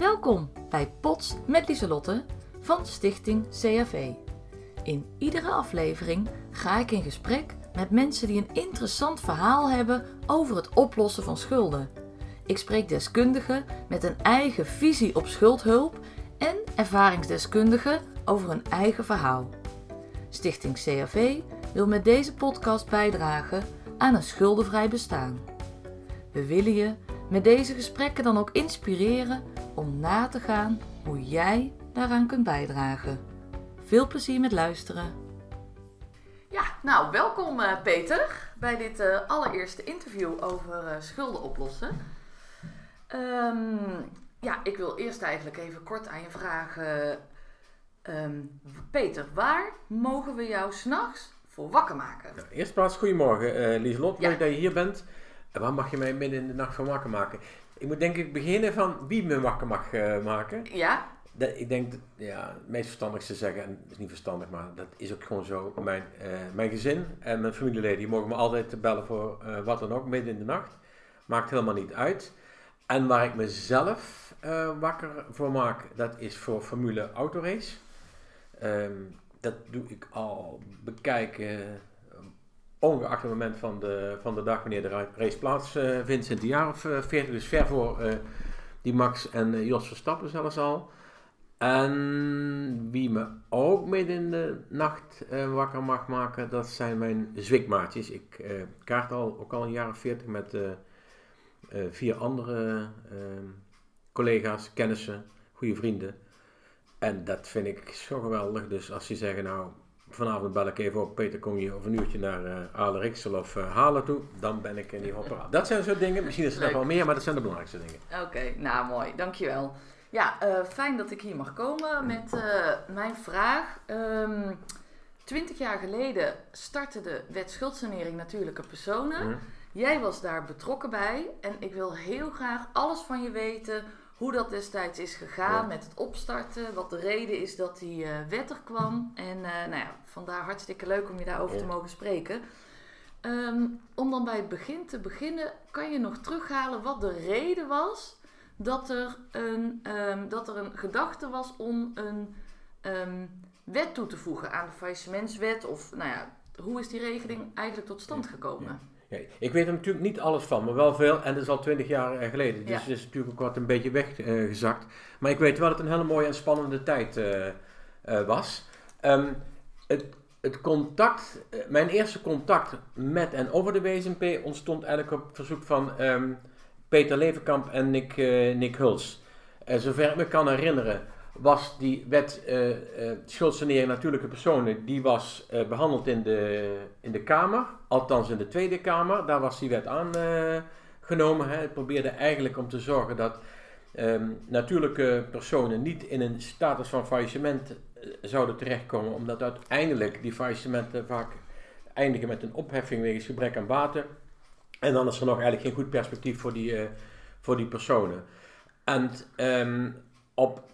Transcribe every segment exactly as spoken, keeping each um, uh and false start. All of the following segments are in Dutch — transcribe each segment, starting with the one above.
Welkom bij Pots met Lieselotte van Stichting C F E. In iedere aflevering ga ik in gesprek met mensen die een interessant verhaal hebben over het oplossen van schulden. Ik spreek deskundigen met een eigen visie op schuldhulp en ervaringsdeskundigen over hun eigen verhaal. Stichting C F E wil met deze podcast bijdragen aan een schuldenvrij bestaan. We willen je met deze gesprekken dan ook inspireren om na te gaan hoe jij daaraan kunt bijdragen. Veel plezier met luisteren. Ja, nou welkom uh, Peter bij dit uh, allereerste interview over uh, schulden oplossen. Um, ja, ik wil eerst eigenlijk even kort aan je vragen. Um, Peter, waar mogen we jou 's nachts voor wakker maken? Nou, eerst plaats, goedemorgen uh, Lieselotte, ja. leuk dat je hier bent. En waar mag je mij midden in de nacht voor wakker maken? Ik moet denk ik beginnen van wie me wakker mag uh, maken. Ja. Dat, ik denk, dat, ja, het meest verstandigste zeggen, en dat is niet verstandig, maar dat is ook gewoon zo. Mijn, uh, mijn gezin en mijn familieleden, die mogen me altijd bellen voor uh, wat dan ook, midden in de nacht. Maakt helemaal niet uit. En waar ik mezelf uh, wakker voor maak, dat is voor Formule Autorace. Um, dat doe ik al bekijken, um, ongeacht het moment van de, van de dag wanneer de race plaatsvindt, uh, sinds een jaar of uh, veertig, dus ver voor uh, die Max en uh, Jos Verstappen zelfs al. En wie me ook midden in de nacht uh, wakker mag maken, dat zijn mijn zwikmaatjes. Ik uh, kaart al, ook al een jaar of veertig met uh, uh, vier andere uh, collega's, kennissen, goede vrienden. En dat vind ik zo geweldig. Dus als ze zeggen, nou, vanavond bel ik even op, Peter, kom je of een uurtje naar uh, Aler-Rixel of uh, Halen toe, dan ben ik in die hopper. Dat zijn zo dingen, misschien is er nog wel meer, maar dat zijn de belangrijkste dingen. Oké, okay, nou mooi, dankjewel. Ja, uh, fijn dat ik hier mag komen met uh, mijn vraag. Um, twintig jaar geleden startte de wet schuldsanering natuurlijke personen. Mm. Jij was daar betrokken bij en ik wil heel graag alles van je weten hoe dat destijds is gegaan ja. met het opstarten, wat de reden is dat die uh, wet er kwam. En uh, nou ja, vandaar hartstikke leuk om je daarover ja. te mogen spreken. Um, om dan bij het begin te beginnen, kan je nog terughalen wat de reden was dat er een, um, dat er een gedachte was om een um, wet toe te voegen aan de faillissementswet? Of nou ja, hoe is die regeling eigenlijk tot stand gekomen? Ja. Ja, ik weet er natuurlijk niet alles van, maar wel veel. En dat is al twintig jaar geleden. Dus ja. het is natuurlijk ook wat een beetje weggezakt. Uh, maar ik weet wel dat het een hele mooie en spannende tijd uh, uh, was. Um, het, het contact, uh, mijn eerste contact met en over de W S M P ontstond eigenlijk op verzoek van um, Peter Levenkamp en Nick, uh, Nick Huls. Uh, zover ik me kan herinneren was die wet uh, uh, schuldsanering natuurlijke personen, die was uh, behandeld in de, in de Kamer, althans in de Tweede Kamer. Daar was die wet aangenomen. Uh, het probeerde eigenlijk om te zorgen dat um, natuurlijke personen niet in een status van faillissement uh, zouden terechtkomen, omdat uiteindelijk die faillissementen vaak eindigen met een opheffing wegens gebrek aan baten. En dan is er nog eigenlijk geen goed perspectief voor die, uh, voor die personen. En um, op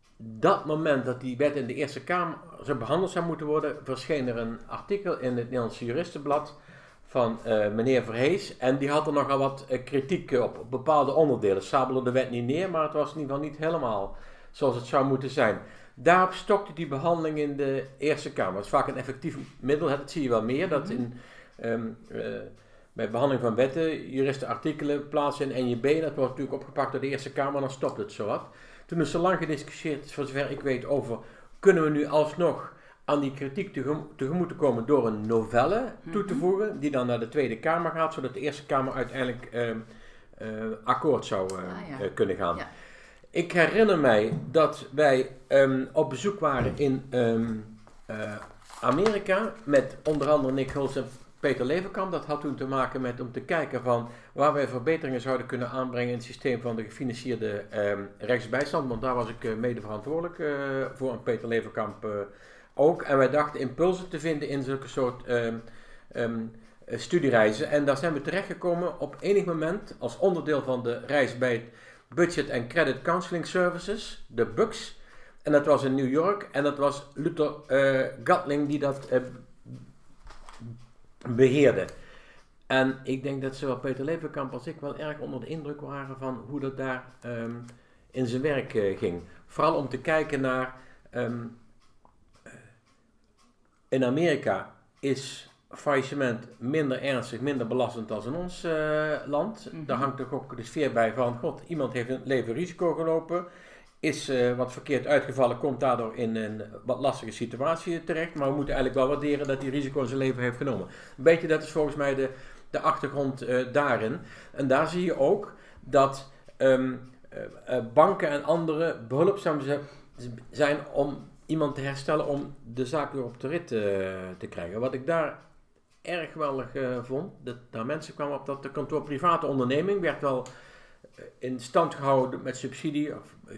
dat moment dat die wet in de Eerste Kamer zou behandeld zou moeten worden, verscheen er een artikel in het Nederlandse Juristenblad van uh, meneer Verhees. En die had er nogal wat uh, kritiek op, op bepaalde onderdelen. Sabelde de wet niet neer, maar het was in ieder geval niet helemaal zoals het zou moeten zijn. Daarop stokte die behandeling in de Eerste Kamer. Dat is vaak een effectief middel, dat zie je wel meer. Dat in, um, uh, bij behandeling van wetten, juristenartikelen plaatsen in N J B. Dat wordt natuurlijk opgepakt door de Eerste Kamer en dan stopt het zowat. Toen is er lang gediscussieerd, voor zover ik weet, over kunnen we nu alsnog aan die kritiek tegemoet te komen door een novelle mm-hmm. toe te voegen, die dan naar de Tweede Kamer gaat, zodat de Eerste Kamer uiteindelijk uh, uh, akkoord zou uh, ah, ja. uh, kunnen gaan. Ja. Ik herinner mij dat wij um, op bezoek waren in um, uh, Amerika met onder andere Nick Huls en Peter Levenkamp. Dat had toen te maken met om te kijken van waar wij verbeteringen zouden kunnen aanbrengen in het systeem van de gefinancierde um, rechtsbijstand. Want daar was ik uh, mede verantwoordelijk uh, voor en Peter Levenkamp uh, ook. En wij dachten impulsen te vinden in zulke soort um, um, studiereizen. En daar zijn we terechtgekomen op enig moment als onderdeel van de reis bij het Budget and Credit Counseling Services, de B U C S. En dat was in New York en dat was Luther uh, Gatling die dat uh, beheerde. En ik denk dat zowel Peter Levenkamp als ik wel erg onder de indruk waren van hoe dat daar um, in zijn werk uh, ging. Vooral om te kijken naar... Um, in Amerika is faillissement minder ernstig, minder belastend dan in ons uh, land. Mm-hmm. Daar hangt toch ook de sfeer bij van... God, iemand heeft een leven risico gelopen... is uh, wat verkeerd uitgevallen, komt daardoor in een wat lastige situatie terecht. Maar we moeten eigenlijk wel waarderen dat hij risico in zijn leven heeft genomen. Een beetje, dat is volgens mij de, de achtergrond uh, daarin. En daar zie je ook dat um, uh, uh, banken en anderen behulpzaam zijn om iemand te herstellen, om de zaak weer op de rit uh, te krijgen. Wat ik daar erg geweldig uh, vond, dat daar mensen kwamen op dat de kantoor private onderneming werd wel uh, in stand gehouden met subsidie of uh,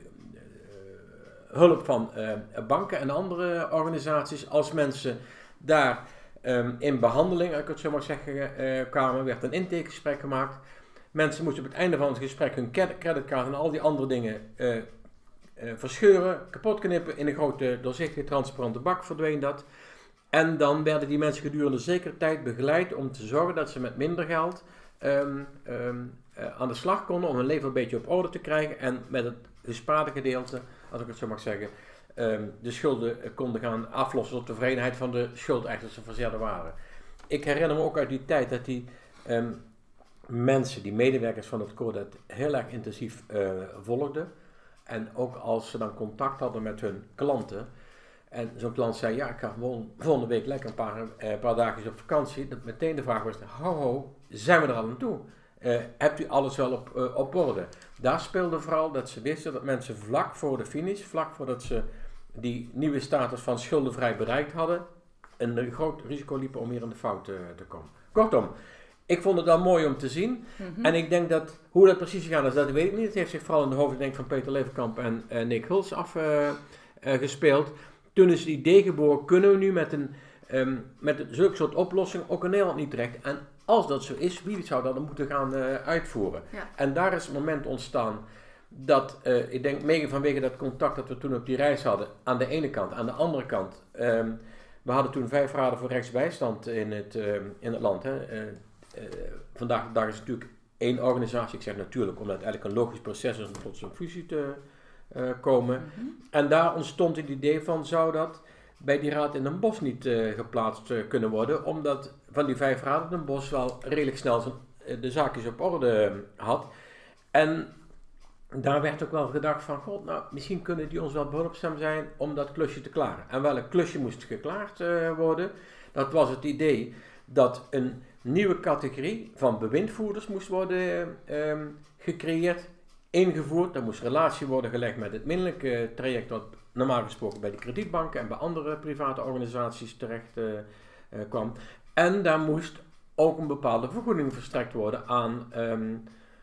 hulp van uh, banken en andere organisaties. Als mensen daar um, in behandeling, als ik het zo maar zeggen, uh, kwamen, werd een intakegesprek gemaakt. Mensen moesten op het einde van het gesprek hun creditcard en al die andere dingen uh, uh, verscheuren, kapot knippen, in een grote doorzichtige transparante bak verdween dat. En dan werden die mensen gedurende zekere tijd begeleid om te zorgen dat ze met minder geld um, um, uh, aan de slag konden om hun leven een beetje op orde te krijgen en met het gespaarde gedeelte, als ik het zo mag zeggen, um, de schulden konden gaan aflossen tot tevredenheid van de schuldeisers die verzerde waren. Ik herinner me ook uit die tijd dat die um, mensen, die medewerkers van het koor, dat heel erg intensief uh, volgden. En ook als ze dan contact hadden met hun klanten. En zo'n klant zei, ja, ik ga volgende week lekker een paar, uh, paar dagjes op vakantie. Dat meteen de vraag was, ho ho, zijn we er al aan toe? Uh, hebt u alles wel op, uh, op orde? Daar speelde vooral dat ze wisten dat mensen vlak voor de finish, vlak voordat ze die nieuwe status van schuldenvrij bereikt hadden, een groot risico liepen om weer in de fout uh, te komen. Kortom, ik vond het wel mooi om te zien. Mm-hmm. En ik denk dat, hoe dat precies gegaan is, dat weet ik niet. Het heeft zich vooral in de hoofden denk, van Peter Leverkamp en uh, Nick Hulst afgespeeld. Uh, uh, Toen is het idee geboren, kunnen we nu met een um, met zulke soort oplossing ook in Nederland niet terecht. En als dat zo is, wie zou dat dan moeten gaan uh, uitvoeren? Ja. En daar is het moment ontstaan dat, uh, ik denk mede vanwege dat contact dat we toen op die reis hadden, aan de ene kant, aan de andere kant. Um, we hadden toen vijf raden voor rechtsbijstand in het, uh, in het land. Hè. Uh, uh, vandaag de dag is natuurlijk één organisatie, ik zeg natuurlijk, omdat het eigenlijk een logisch proces is om tot zo'n fusie te uh, komen. Mm-hmm. En daar ontstond het idee van, zou dat bij die raad in Den Bosch niet uh, geplaatst uh, kunnen worden, omdat van die vijf raden Den Bosch wel redelijk snel zijn, uh, de zaakjes op orde uh, had. En daar werd ook wel gedacht van, god, nou, misschien kunnen die ons wel behulpzaam zijn om dat klusje te klaren. En welk klusje moest geklaard uh, worden? Dat was het idee dat een nieuwe categorie van bewindvoerders moest worden uh, um, gecreëerd, ingevoerd. Er moest relatie worden gelegd met het minderlijke traject wat normaal gesproken bij de kredietbanken en bij andere private organisaties terecht uh, uh, kwam. En daar moest ook een bepaalde vergoeding verstrekt worden aan um,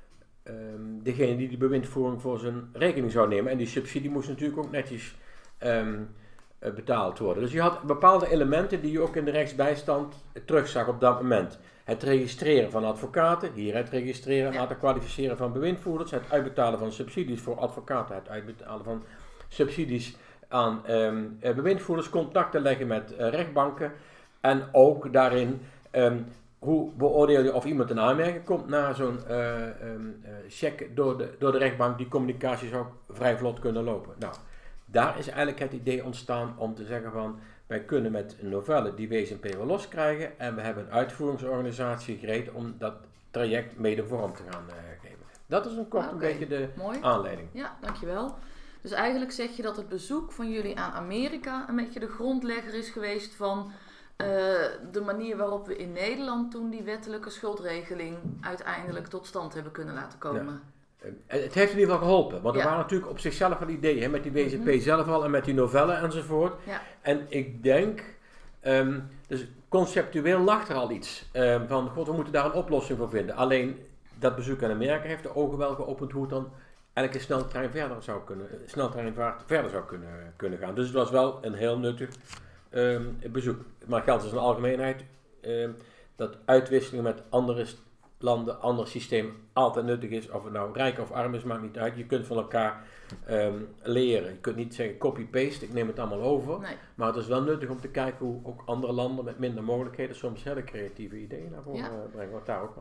um, degene die die bewindvoering voor zijn rekening zou nemen. En die subsidie moest natuurlijk ook netjes um, uh, betaald worden. Dus je had bepaalde elementen die je ook in de rechtsbijstand terugzag op dat moment. Het registreren van advocaten, hier het registreren en laten kwalificeren van bewindvoerders, het uitbetalen van subsidies voor advocaten, het uitbetalen van subsidies aan um, bewindvoerders, contacten leggen met uh, rechtbanken en ook daarin um, hoe beoordeel je of iemand in aanmerking komt na zo'n uh, um, uh, check door de, door de rechtbank. Die communicatie zou vrij vlot kunnen lopen. Nou, daar is eigenlijk het idee ontstaan om te zeggen van, wij kunnen met een novelle die W S N P wel loskrijgen en we hebben een uitvoeringsorganisatie gereed om dat traject mede vorm te gaan uh, geven. Dat is een kort okay. een beetje de Mooi. aanleiding. Ja, dankjewel. Dus eigenlijk zeg je dat het bezoek van jullie aan Amerika een beetje de grondlegger is geweest van uh, de manier waarop we in Nederland toen die wettelijke schuldregeling uiteindelijk tot stand hebben kunnen laten komen. Ja. Het heeft in ieder geval geholpen, want er ja. waren natuurlijk op zichzelf al ideeën, hè, met die W S N P mm-hmm. zelf al en met die novelle enzovoort. Ja. En ik denk, um, dus conceptueel lag er al iets um, van, god, we moeten daar een oplossing voor vinden. Alleen dat bezoek aan Amerika heeft de ogen wel geopend hoe het dan eigenlijk een sneltrein verder zou kunnen, sneltreinvaart verder zou kunnen, kunnen gaan. Dus het was wel een heel nuttig um, bezoek. Maar geldt als een algemeenheid um, dat uitwisseling met andere landen, ander systeem altijd nuttig is. Of het nou rijk of arm is, maakt niet uit. Je kunt van elkaar um, leren. Je kunt niet zeggen copy-paste, ik neem het allemaal over. Nee. Maar het is wel nuttig om te kijken hoe ook andere landen met minder mogelijkheden soms hele creatieve ideeën naar voren ja. brengen, wat daar ook was.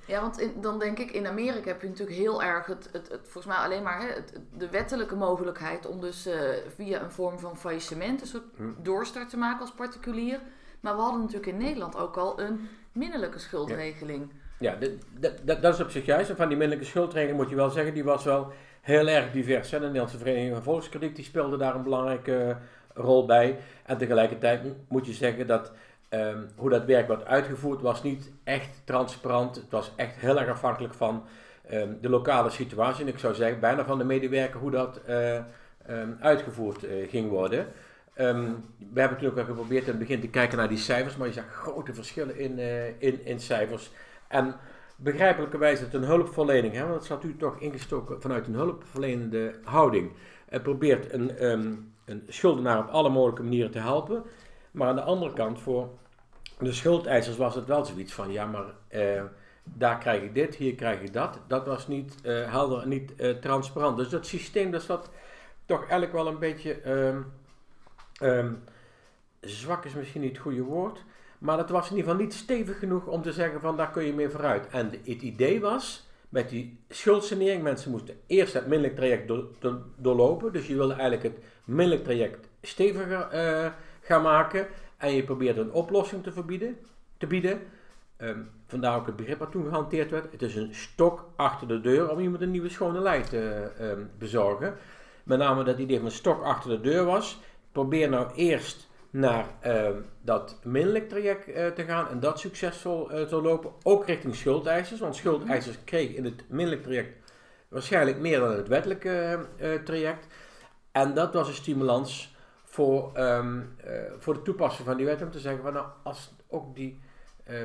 Ja, want in, dan denk ik, in Amerika heb je natuurlijk heel erg het, het, het volgens mij alleen maar hè, het, de wettelijke mogelijkheid om dus uh, via een vorm van faillissement een soort hm. doorstart te maken als particulier. Maar we hadden natuurlijk in Nederland ook al een minderlijke schuldregeling. Ja, ja de, de, de, dat is op zich juist. En van die minderlijke schuldregeling moet je wel zeggen, die was wel heel erg divers. Hè? De Nederlandse Vereniging van Volkskrediet die speelde daar een belangrijke uh, rol bij. En tegelijkertijd moet je zeggen dat um, hoe dat werk wordt uitgevoerd was niet echt transparant. Het was echt heel erg afhankelijk van um, de lokale situatie. En ik zou zeggen bijna van de medewerker hoe dat uh, um, uitgevoerd uh, ging worden. Um, we hebben natuurlijk ook geprobeerd in het begin te kijken naar die cijfers, maar je zag grote verschillen in, uh, in, in cijfers. En begrijpelijkerwijs het een hulpverlening, hè, want het staat u toch ingestoken vanuit een hulpverlenende houding. Het probeert een, um, een schuldenaar op alle mogelijke manieren te helpen, maar aan de andere kant voor de schuldeisers was het wel zoiets van, ja maar uh, daar krijg ik dit, hier krijg ik dat. Dat was niet uh, helder en niet uh, transparant. Dus dat systeem dat zat toch eigenlijk wel een beetje... Um, Um, zwak is misschien niet het goede woord, maar het was in ieder geval niet stevig genoeg om te zeggen van daar kun je mee vooruit. En de, het idee was, met die schuldsanering, mensen moesten eerst het minderlijk traject do, do, doorlopen, dus je wilde eigenlijk het minderlijk traject steviger uh, gaan maken en je probeerde een oplossing te, verbieden, te bieden. Um, vandaar ook het begrip wat toen gehanteerd werd. Het is een stok achter de deur om iemand een nieuwe schone lei te uh, um, bezorgen. Met name dat idee van een stok achter de deur was. Probeer nou eerst naar uh, dat minderlijk traject uh, te gaan en dat succesvol uh, te lopen. Ook richting schuldeisers, want schuldeisers kregen in het minderlijk traject waarschijnlijk meer dan het wettelijke uh, traject. En dat was een stimulans voor, um, uh, voor de toepassing van die wet om te zeggen van nou, als ook die, uh, uh,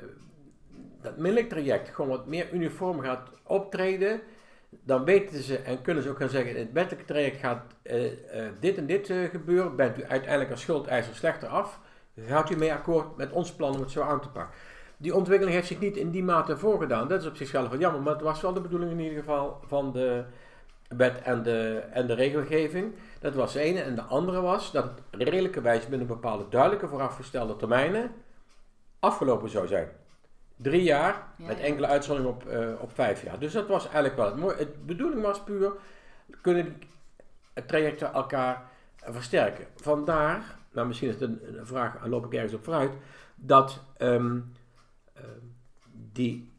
dat minderlijk traject gewoon wat meer uniform gaat optreden, dan weten ze en kunnen ze ook gaan zeggen, in het wettelijke traject gaat uh, uh, dit en dit uh, gebeuren, bent u uiteindelijk als schuldeiser slechter af, gaat u mee akkoord met ons plan om het zo aan te pakken. Die ontwikkeling heeft zich niet in die mate voorgedaan, dat is op zichzelf wel jammer, maar het was wel de bedoeling in ieder geval van de wet en de, en de regelgeving. Dat was de ene. En de andere was dat het redelijkerwijs binnen bepaalde duidelijke voorafgestelde termijnen afgelopen zou zijn. Drie jaar, ja, met enkele uitzonderingen op, uh, op vijf jaar. Dus dat was eigenlijk wel het mooie. De bedoeling was puur, kunnen die trajecten elkaar versterken. Vandaar, nou misschien is het een, een vraag, daar loop ik ergens op vooruit, dat, um, uh, die,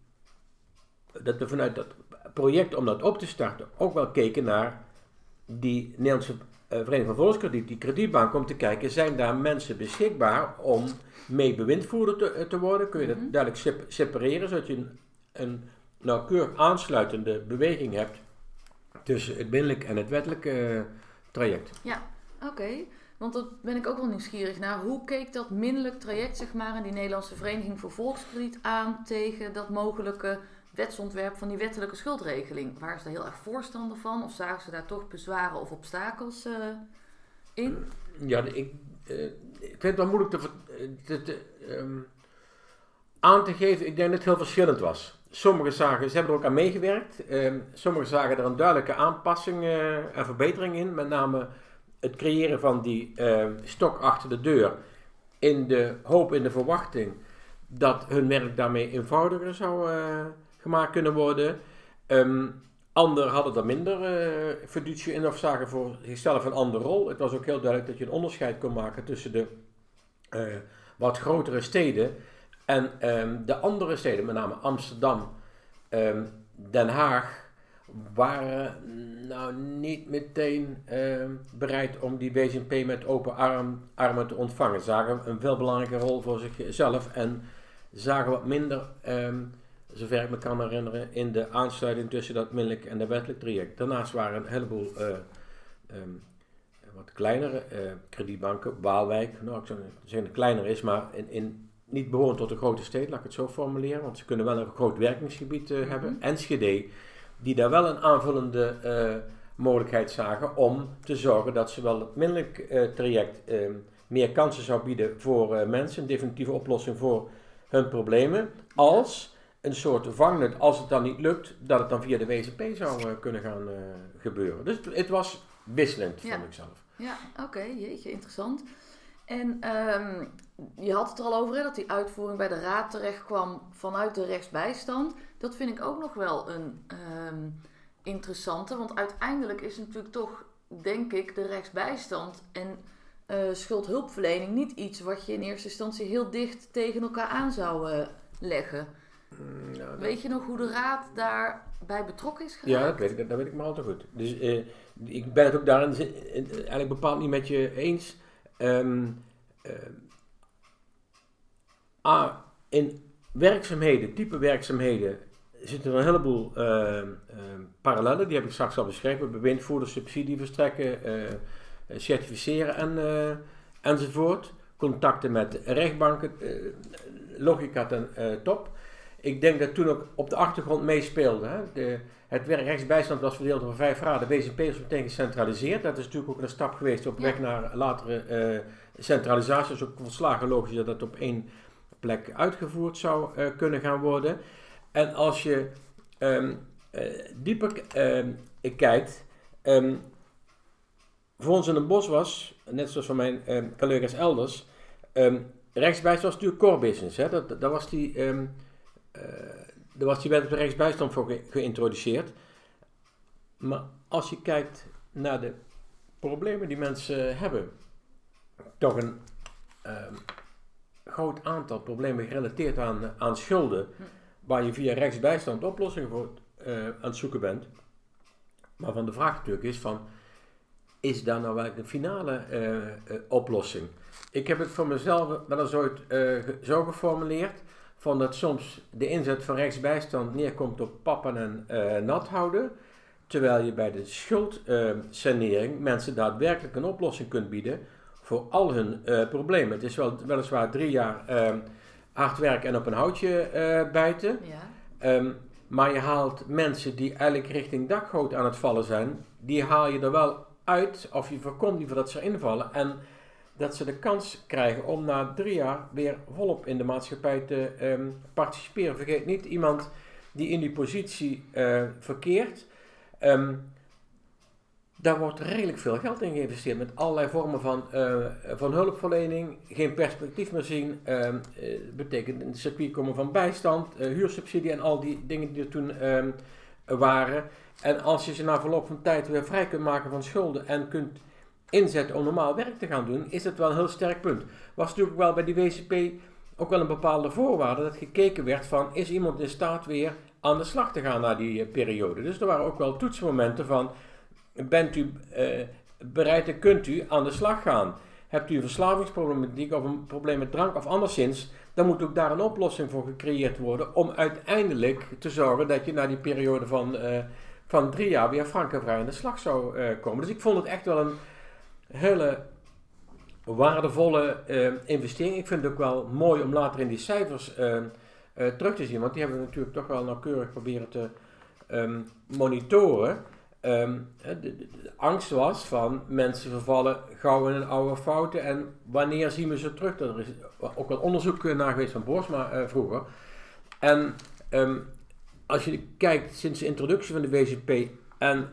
dat we vanuit dat project om dat op te starten ook wel keken naar die Nederlandse uh, Vereniging van Volkskrediet, die kredietbank, om te kijken, zijn daar mensen beschikbaar om mee bewindvoerder te, te worden? Kun je dat mm-hmm. duidelijk sep- separeren, zodat je een, een nauwkeurig aansluitende beweging hebt tussen het minderlijk en het wettelijke uh, traject. Ja, oké. Okay. Want daar ben ik ook wel nieuwsgierig naar. Hoe keek dat minderlijk traject, zeg maar, in die Nederlandse Vereniging voor Volkskrediet aan tegen dat mogelijke wetsontwerp van die wettelijke schuldregeling? Waren ze daar heel erg voorstander van? Of zagen ze daar toch bezwaren of obstakels uh, in? Ja, ik, uh, ik vind het wel moeilijk te, te, te, um, aan te geven. Ik denk dat het heel verschillend was. Sommigen zagen, ze hebben er ook aan meegewerkt. Um, sommigen zagen er een duidelijke aanpassing uh, en verbetering in. Met name het creëren van die uh, stok achter de deur. In de hoop, in de verwachting dat hun werk daarmee eenvoudiger zou uh, gemaakt kunnen worden. Um, Anderen hadden er minder uh, fiducie in of zagen voor zichzelf een andere rol. Het was ook heel duidelijk dat je een onderscheid kon maken tussen de uh, wat grotere steden en um, de andere steden, met name Amsterdam, um, Den Haag, waren nou niet meteen uh, bereid om die W Z N P met open arm, armen te ontvangen. Zagen een veel belangrijke rol voor zichzelf en zagen wat minder, um, zover ik me kan herinneren, in de aansluiting tussen dat minderlijk en de wettelijk traject. Daarnaast waren een heleboel uh, um, wat kleinere uh, kredietbanken, Waalwijk, nou ik zou zeggen dat kleiner is, maar in, in, niet behoren tot een grote stad, laat ik het zo formuleren, want ze kunnen wel een groot werkingsgebied uh, mm-hmm. hebben. Enschede, die daar wel een aanvullende uh, mogelijkheid zagen om te zorgen dat zowel het minderlijk uh, traject uh, meer kansen zou bieden voor uh, mensen, een definitieve oplossing voor hun problemen, als een soort vangnet, als het dan niet lukt, dat het dan via de W Z N P zou uh, kunnen gaan uh, gebeuren. Dus het, het was wisselend, ja. vond ik zelf. Ja, oké, okay, jeetje, interessant. En um, je had het er al over, hè, dat die uitvoering bij de raad terecht kwam vanuit de rechtsbijstand. Dat vind ik ook nog wel een um, interessante, want uiteindelijk is natuurlijk toch, denk ik, de rechtsbijstand en uh, schuldhulpverlening niet iets wat je in eerste instantie heel dicht tegen elkaar aan zou uh, leggen. Mm, nou, weet je nog hoe de raad daarbij betrokken is geraakt? Ja, dat weet ik, dat weet ik maar al te goed. Dus uh, ik ben het ook daarin uh, eigenlijk bepaald niet met je eens. Um, uh, A, in werkzaamheden, type werkzaamheden, zitten er een heleboel uh, uh, parallellen. Die heb ik straks al beschreven. Bewindvoerders, subsidie verstrekken, uh, certificeren en, uh, enzovoort. Contacten met rechtbanken, uh, logica ten uh, top. Ik denk dat toen ook op de achtergrond meespeelde. Hè? De, het werk rechtsbijstand was verdeeld over vijf raden. W C P is meteen gecentraliseerd. Dat is natuurlijk ook een stap geweest op weg ja. naar latere uh, centralisatie. Het is ook volslagen logisch dat dat op één plek uitgevoerd zou uh, kunnen gaan worden. En als je um, uh, dieper uh, kijkt, um, voor ons in het bos was, net zoals van mijn uh, collega's elders, um, rechtsbijstand was natuurlijk core business. Hè? Dat, dat was die... Um, Uh, er was die wet op de rechtsbijstand voor ge- geïntroduceerd. Maar als je kijkt naar de problemen die mensen hebben, toch een uh, groot aantal problemen gerelateerd aan, aan schulden, waar je via rechtsbijstand oplossingen voor uh, aan het zoeken bent. Maar van de vraag natuurlijk is van, is daar nou wel de finale uh, uh, oplossing? Ik heb het voor mezelf wel eens ooit uh, zo geformuleerd, van dat soms de inzet van rechtsbijstand neerkomt op pappen en uh, nat houden, terwijl je bij de schuldsanering uh, mensen daadwerkelijk een oplossing kunt bieden voor al hun uh, problemen. Het is wel, weliswaar drie jaar uh, hard werken en op een houtje uh, bijten, ja. um, maar je haalt mensen die eigenlijk richting dakgoot aan het vallen zijn, die haal je er wel uit, of je voorkomt liever dat ze invallen en dat ze de kans krijgen om na drie jaar weer volop in de maatschappij te um, participeren. Vergeet niet, iemand die in die positie uh, verkeert, um, daar wordt redelijk veel geld in geïnvesteerd met allerlei vormen van, uh, van hulpverlening, geen perspectief meer zien, uh, uh, betekent in het circuit komen van bijstand, uh, huursubsidie en al die dingen die er toen um, waren. En als je ze na verloop van tijd weer vrij kunt maken van schulden en kunt inzetten om normaal werk te gaan doen, is dat wel een heel sterk punt. Was natuurlijk wel bij die W C P ook wel een bepaalde voorwaarde dat gekeken werd van, is iemand in staat weer aan de slag te gaan na die uh, periode. Dus er waren ook wel toetsmomenten van, bent u uh, bereid en kunt u aan de slag gaan? Hebt u een verslavingsproblematiek of een probleem met drank of anderszins, dan moet ook daar een oplossing voor gecreëerd worden om uiteindelijk te zorgen dat je na die periode van, uh, van drie jaar weer frank en vrij aan de slag zou uh, komen. Dus ik vond het echt wel een hele waardevolle uh, investering. Ik vind het ook wel mooi om later in die cijfers uh, uh, terug te zien, want die hebben we natuurlijk toch wel nauwkeurig proberen te um, monitoren. Um, de, de, de angst was van mensen vervallen gauw in een oude fouten en wanneer zien we ze terug? Er is ook wel onderzoek naar geweest van Boersma uh, vroeger. En um, als je kijkt sinds de introductie van de W C P en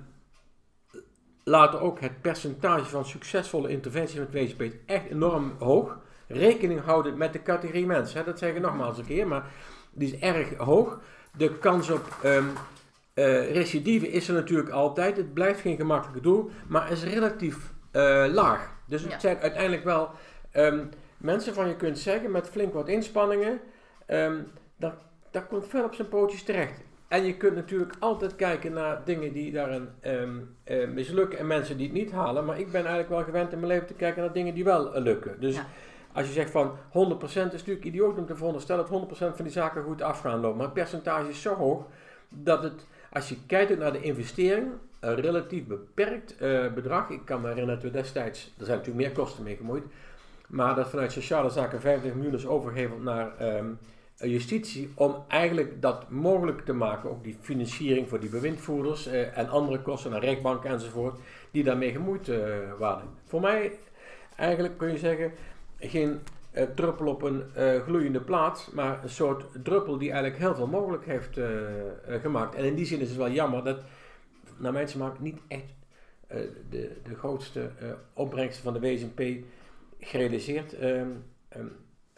later ook het percentage van succesvolle interventies met W C P is echt enorm hoog. Rekening houden met de categorie mensen, hè, dat zeg ik nogmaals een keer, maar die is erg hoog. De kans op um, uh, recidive is er natuurlijk altijd. Het blijft geen gemakkelijk doel, maar is relatief uh, laag. Dus het ja. zijn uiteindelijk wel um, mensen van je kunt zeggen met flink wat inspanningen, um, dat, dat komt veel op zijn pootjes terecht. En je kunt natuurlijk altijd kijken naar dingen die daarin um, uh, mislukken en mensen die het niet halen. Maar ik ben eigenlijk wel gewend in mijn leven te kijken naar dingen die wel uh, lukken. Dus ja. als je zegt van honderd procent is natuurlijk idioot om te veronderstellen dat honderd procent van die zaken goed af gaan lopen. Maar het percentage is zo hoog dat het, als je kijkt naar de investering, een relatief beperkt uh, bedrag. Ik kan me herinneren dat we destijds, er zijn natuurlijk meer kosten mee gemoeid. Maar dat vanuit sociale zaken vijftig miljoen is overgeheveld naar Um, justitie, om eigenlijk dat mogelijk te maken, ook die financiering voor die bewindvoerders eh, en andere kosten naar rechtbanken enzovoort, die daarmee gemoeid uh, waren. Voor mij eigenlijk kun je zeggen, geen uh, druppel op een uh, gloeiende plaat, maar een soort druppel die eigenlijk heel veel mogelijk heeft uh, uh, gemaakt. En in die zin is het wel jammer dat, naar mijn smaak, niet echt uh, de, de grootste uh, opbrengsten van de W C P gerealiseerd, um, um,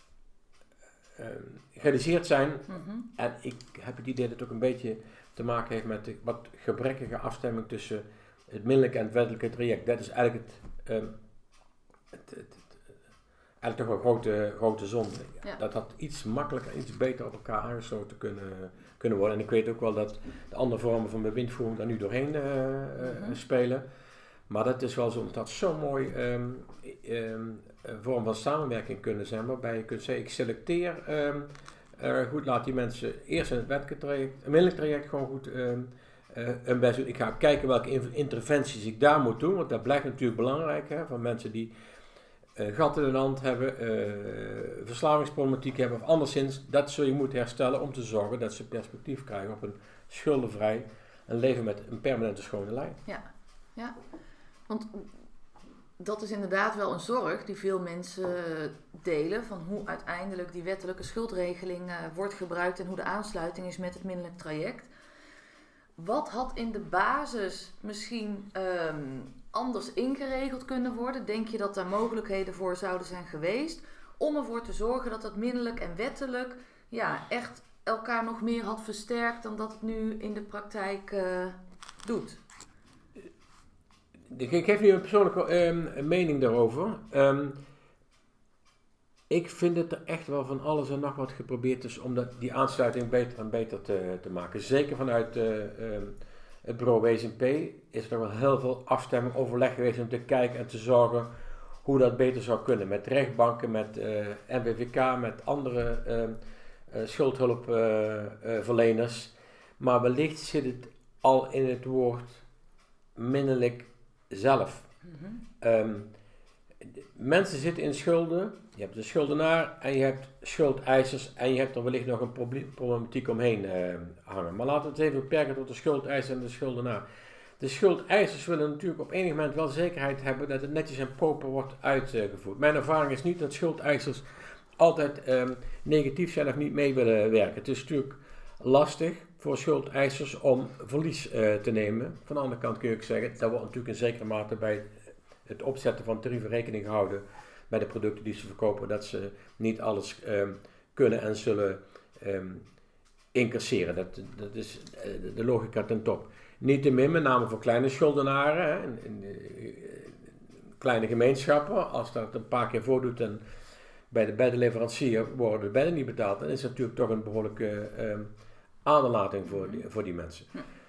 um, gerealiseerd zijn. Mm-hmm. En ik heb het idee dat het ook een beetje te maken heeft met de wat gebrekkige afstemming tussen het minderlijke en het wettelijke traject. Dat is eigenlijk het, um, het, het, het eigenlijk toch een grote, grote zonde. Ja. Dat had iets makkelijker, iets beter op elkaar aangesloten kunnen, kunnen worden. En ik weet ook wel dat de andere vormen van bewindvoering daar nu doorheen uh, mm-hmm. uh, spelen. Maar dat is wel zo, omdat dat zo'n mooi um, um, vorm van samenwerking kunnen zijn, waarbij je kunt zeggen, ik selecteer um, uh, goed, laat die mensen eerst in het wettelijk traject, een minderlijk traject gewoon goed um, uh, hun best doen. Ik ga kijken welke interventies ik daar moet doen, want dat blijft natuurlijk belangrijk, hè, van mensen die uh, gat in de hand hebben, uh, verslavingsproblematiek hebben of anderszins, dat zul je moeten herstellen om te zorgen dat ze perspectief krijgen op een schuldenvrij, een leven met een permanente schone lijn. Ja, ja. Want dat is inderdaad wel een zorg die veel mensen delen, van hoe uiteindelijk die wettelijke schuldregeling uh, wordt gebruikt en hoe de aansluiting is met het minderlijk traject. Wat had in de basis misschien um, anders ingeregeld kunnen worden? Denk je dat daar mogelijkheden voor zouden zijn geweest om ervoor te zorgen dat het minderlijk en wettelijk ja, echt elkaar nog meer had versterkt dan dat het nu in de praktijk uh, doet? Ik geef nu een persoonlijke um, mening daarover. Um, ik vind dat er echt wel van alles en nog wat geprobeerd is om dat, die aansluiting beter en beter te, te maken. Zeker vanuit uh, um, het bureau W S M P is er wel heel veel afstemming, overleg geweest om te kijken en te zorgen hoe dat beter zou kunnen. Met rechtbanken, met uh, N V V K, met andere uh, uh, schuldhulpverleners. Uh, uh, maar wellicht zit het al in het woord minderlijk zelf. Mm-hmm. Um, mensen zitten in schulden. Je hebt een schuldenaar en je hebt schuldeisers en je hebt er wellicht nog een probleem, problematiek omheen uh, hangen. Maar laten we het even beperken tot de schuldeiser en de schuldenaar. De schuldeisers willen natuurlijk op enig moment wel zekerheid hebben dat het netjes en proper wordt uitgevoerd. Mijn ervaring is niet dat schuldeisers altijd um, negatief zijn of niet mee willen werken. Het is natuurlijk lastig voor schuldeisers om verlies uh, te nemen. Van de andere kant kun je ook zeggen, dat wordt natuurlijk in zekere mate bij het opzetten van tarieven rekening gehouden bij de producten die ze verkopen, dat ze niet alles um, kunnen en zullen um, incasseren. Dat, dat is uh, de logica ten top. Niettemin, met name voor kleine schuldenaren, hè, in, in, in kleine gemeenschappen, als dat een paar keer voordoet en bij de beddenleverancier worden de bedden niet betaald, dan is het natuurlijk toch een behoorlijke um, aderlating voor die, voor die mensen.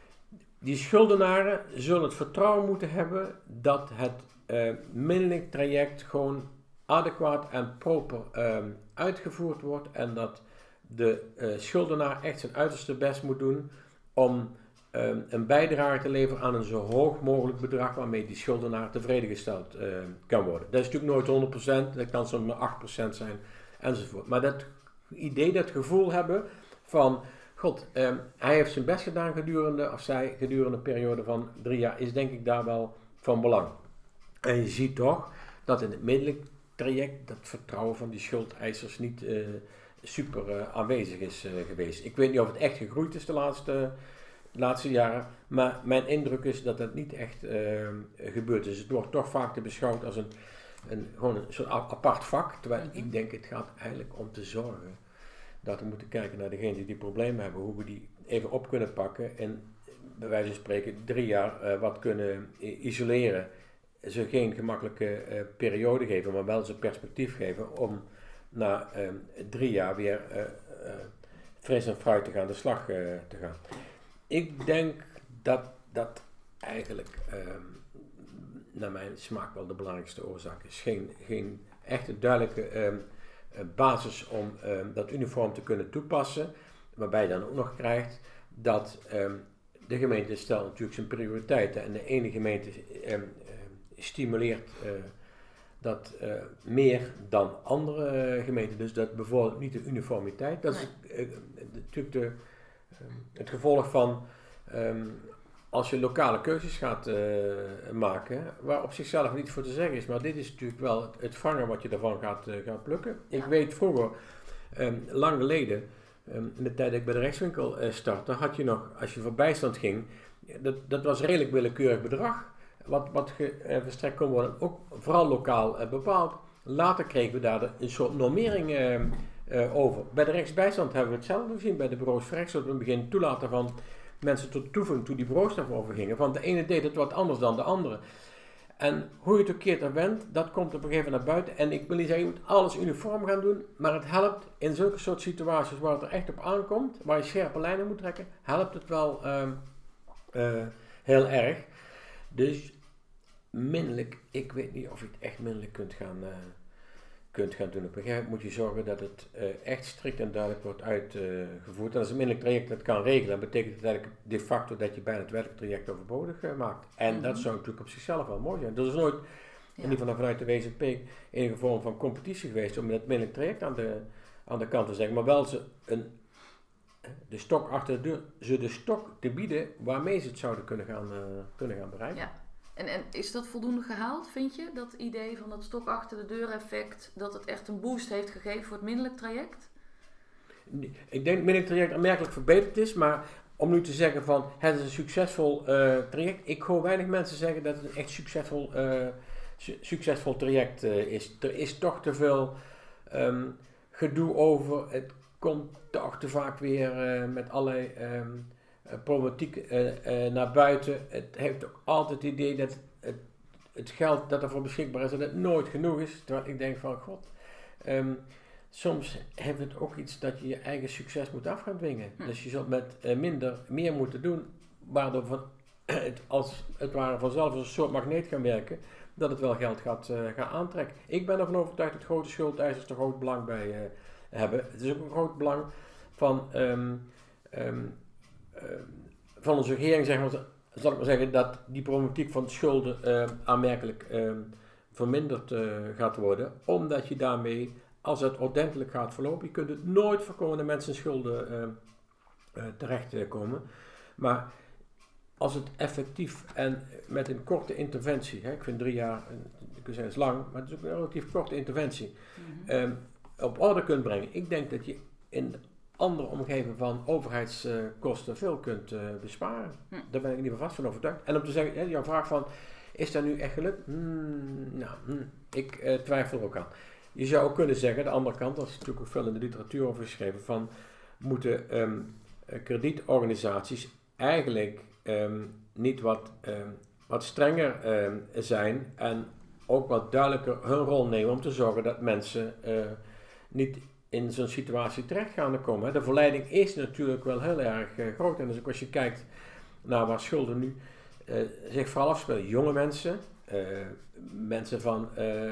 Die schuldenaren zullen het vertrouwen moeten hebben dat het uh, minderlijk traject gewoon adequaat en proper um, uitgevoerd wordt en dat de uh, schuldenaar echt zijn uiterste best moet doen om um, een bijdrage te leveren aan een zo hoog mogelijk bedrag waarmee die schuldenaar tevreden gesteld uh, kan worden. Dat is natuurlijk nooit honderd procent, dat kan soms maar acht procent zijn enzovoort. Maar dat idee, dat gevoel hebben van God, um, hij heeft zijn best gedaan gedurende, of zij gedurende een periode van drie jaar, is denk ik daar wel van belang. En je ziet toch dat in het middellijk traject dat vertrouwen van die schuldeisers niet uh, super uh, aanwezig is uh, geweest. Ik weet niet of het echt gegroeid is de laatste, de laatste jaren, maar mijn indruk is dat dat niet echt uh, gebeurd is. Het wordt toch vaak te beschouwd als een, een, gewoon een soort apart vak, terwijl mm-hmm. ik denk het gaat eigenlijk om te zorgen dat we moeten kijken naar degenen die die problemen hebben, hoe we die even op kunnen pakken en bij wijze van spreken drie jaar uh, wat kunnen isoleren. Ze geen gemakkelijke uh, periode geven, maar wel ze perspectief geven om na uh, drie jaar weer uh, uh, fris en fruitig aan de slag uh, te gaan. Ik denk dat dat eigenlijk uh, naar mijn smaak wel de belangrijkste oorzaak is. Geen, geen echte duidelijke uh, basis om uh, dat uniform te kunnen toepassen, waarbij je dan ook nog krijgt dat uh, de gemeente stelt natuurlijk zijn prioriteiten en de ene gemeente uh, uh, stimuleert uh, dat uh, meer dan andere uh, gemeenten. Dus dat bevordert niet de uniformiteit. Dat is uh, uh, natuurlijk de, uh, het gevolg van um, als je lokale keuzes gaat uh, maken, waar op zichzelf niet voor te zeggen is. Maar dit is natuurlijk wel het, het vangen wat je daarvan gaat, uh, gaat plukken. Ik weet vroeger, um, lang geleden, um, in de tijd dat ik bij de rechtswinkel uh, startte, had je nog, als je voor bijstand ging, dat, dat was redelijk willekeurig bedrag. Wat, wat ge, uh, verstrekt kon worden, ook vooral lokaal uh, bepaald. later kregen we daar de, een soort normering uh, uh, over. Bij de rechtsbijstand hebben we hetzelfde gezien. Bij de bureaus voor rechts, dat we in het begin toelaten van mensen tot toevoeging toen die bureaus daarover gingen. Want de ene deed het wat anders dan de andere. En hoe je het ook keert en wendt, dat komt op een gegeven moment naar buiten. En ik wil niet zeggen, je moet alles uniform gaan doen. Maar het helpt in zulke soort situaties waar het er echt op aankomt. Waar je scherpe lijnen moet trekken. Helpt het wel uh, uh, heel erg. Dus minderlijk, ik weet niet of je het echt minderlijk kunt gaan, uh, kunt gaan doen. Op een gegeven moment moet je zorgen dat het uh, echt strikt en duidelijk wordt uitgevoerd. Uh, en als een minderlijk traject dat kan regelen, dan betekent het eigenlijk de facto dat je bijna het wettelijk traject overbodig uh, maakt. En mm-hmm. dat zou natuurlijk op zichzelf wel mooi zijn. Er is nooit, ja. in ieder geval vanuit de W Z P, enige vorm van competitie geweest om het minderlijk traject aan de, aan de kant te zeggen. Maar wel ze een, de stok achter de deur, ze de stok te bieden waarmee ze het zouden kunnen gaan, uh, kunnen gaan bereiken. Ja. En, en is dat voldoende gehaald, vind je? Dat idee van dat stok achter de deur effect, dat het echt een boost heeft gegeven voor het minderlijk traject? Ik denk dat het minderlijk traject aanmerkelijk verbeterd is, maar om nu te zeggen van het is een succesvol uh, traject, ik hoor weinig mensen zeggen dat het een echt succesvol, uh, su- succesvol traject uh, is. Er is toch te veel um, gedoe over, het komt toch te vaak weer uh, met allerlei Um, problematiek uh, uh, naar buiten. Het heeft ook altijd het idee dat het, het geld dat ervoor beschikbaar is, dat het nooit genoeg is. Terwijl ik denk van, god, um, soms heeft het ook iets dat je je eigen succes moet af gaan dwingen. Hm. Dus je zult met uh, minder meer moeten doen, waardoor van, het als het ware vanzelf als een soort magneet gaan werken, dat het wel geld gaat, uh, gaan aantrekken. Ik ben ervan overtuigd dat grote schuldeisers er groot belang bij uh, hebben. Het is ook een groot belang van Um, um, Uh, van onze regering, zeg maar, zal ik maar zeggen, dat die problematiek van schulden uh, aanmerkelijk uh, verminderd uh, gaat worden. Omdat je daarmee, als het ordentelijk gaat verlopen, je kunt het nooit voorkomen dat mensen in schulden uh, uh, terechtkomen. Uh, maar als het effectief en met een korte interventie, hè, ik vind drie jaar, ik kan zeggen is lang, maar het is ook een relatief korte interventie, mm-hmm. um, op orde kunt brengen. Ik denk dat je in andere omgeving van overheidskosten uh, veel kunt uh, besparen. Hm. Daar ben ik in ieder geval vast van overtuigd. En om te zeggen, hè, jouw vraag van, is dat nu echt gelukt? Hmm, nou, hmm, ik uh, twijfel er ook aan. Je zou ook kunnen zeggen, de andere kant, dat is natuurlijk ook veel in de literatuur over geschreven, van moeten um, kredietorganisaties eigenlijk um, niet wat, um, wat strenger um, zijn en ook wat duidelijker hun rol nemen om te zorgen dat mensen uh, niet in zo'n situatie terecht gaan komen. De verleiding is natuurlijk wel heel erg uh, groot. En dus ook als je kijkt naar waar schulden nu uh, zich vooral afspelen. Jonge mensen, uh, mensen van uh, uh,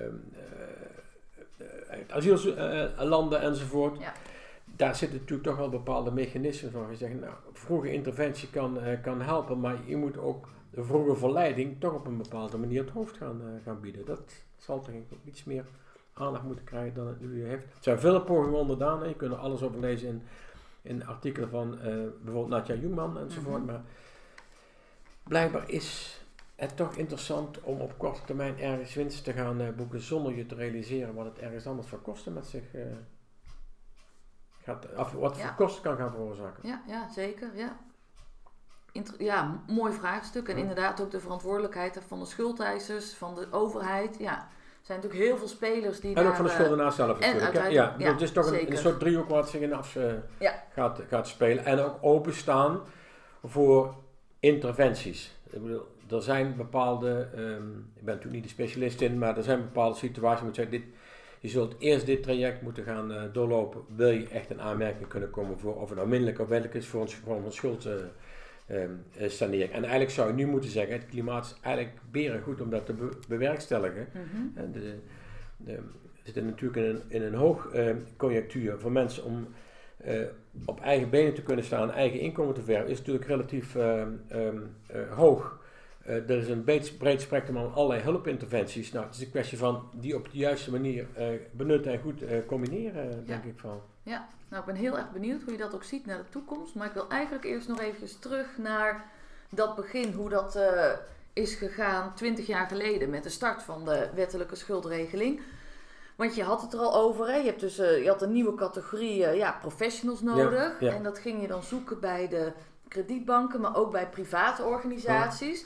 uh, asiellanden uh, enzovoort. Ja. Daar zitten natuurlijk toch wel bepaalde mechanismen van. Je zegt, nou, vroege interventie kan, uh, kan helpen, maar je moet ook de vroege verleiding toch op een bepaalde manier het hoofd gaan, uh, gaan bieden. Dat zal toch ook iets meer aandacht moeten krijgen dan het nu heeft. Er zijn veel pogingen onderdaan. Hè. Je kunt er alles over lezen in, in artikelen van uh, bijvoorbeeld Nadja Jungman enzovoort. Mm-hmm. Maar blijkbaar is het toch interessant om op korte termijn ergens winst te gaan uh, boeken zonder je te realiseren wat het ergens anders voor kosten met zich uh, gaat, of wat ja. voor kosten kan gaan veroorzaken. Ja, ja zeker. Ja. Inter- ja, mooi vraagstuk. En ja. inderdaad ook de verantwoordelijkheid van de schuldeisers, van de overheid. Ja. Er zijn natuurlijk heel veel spelers die en daar... ook van de schuldenaar zelf natuurlijk. Ja, ja, ja, het is toch een, een soort driehoek wat zich in af uh, ja. gaat, gaat spelen. En ook openstaan voor interventies. Ik bedoel, er zijn bepaalde... Um, ik ben natuurlijk niet de specialist in, maar er zijn bepaalde situaties. Je moet zeggen, dit, je zult eerst dit traject moeten gaan uh, doorlopen. Wil je echt een aanmerking kunnen komen voor... of het nou minderlijk of wettelijk is voor een, voor een schuld... Uh, Um, uh, sanering. En eigenlijk zou je nu moeten zeggen, het klimaat is eigenlijk berengoed om dat te be- bewerkstelligen. Mm-hmm. En de, de, we zitten natuurlijk in een, in een hoog uh, conjunctuur voor mensen om uh, op eigen benen te kunnen staan, eigen inkomen te verwerven, is natuurlijk relatief uh, um, uh, hoog. Uh, er is een breed, breed spectrum aan allerlei hulpinterventies. Nou, het is een kwestie van die op de juiste manier uh, benutten en goed uh, combineren, uh, denk ja. ik van. Ja, nou ik ben heel erg benieuwd hoe je dat ook ziet naar de toekomst. Maar ik wil eigenlijk eerst nog eventjes terug naar dat begin, hoe dat uh, is gegaan twintig jaar geleden met de start van de wettelijke schuldregeling. Want je had het er al over, hè? Je, hebt dus, uh, je had een nieuwe categorie uh, ja, professionals nodig. Ja, ja. En dat ging je dan zoeken bij de kredietbanken, maar ook bij private organisaties. Ja.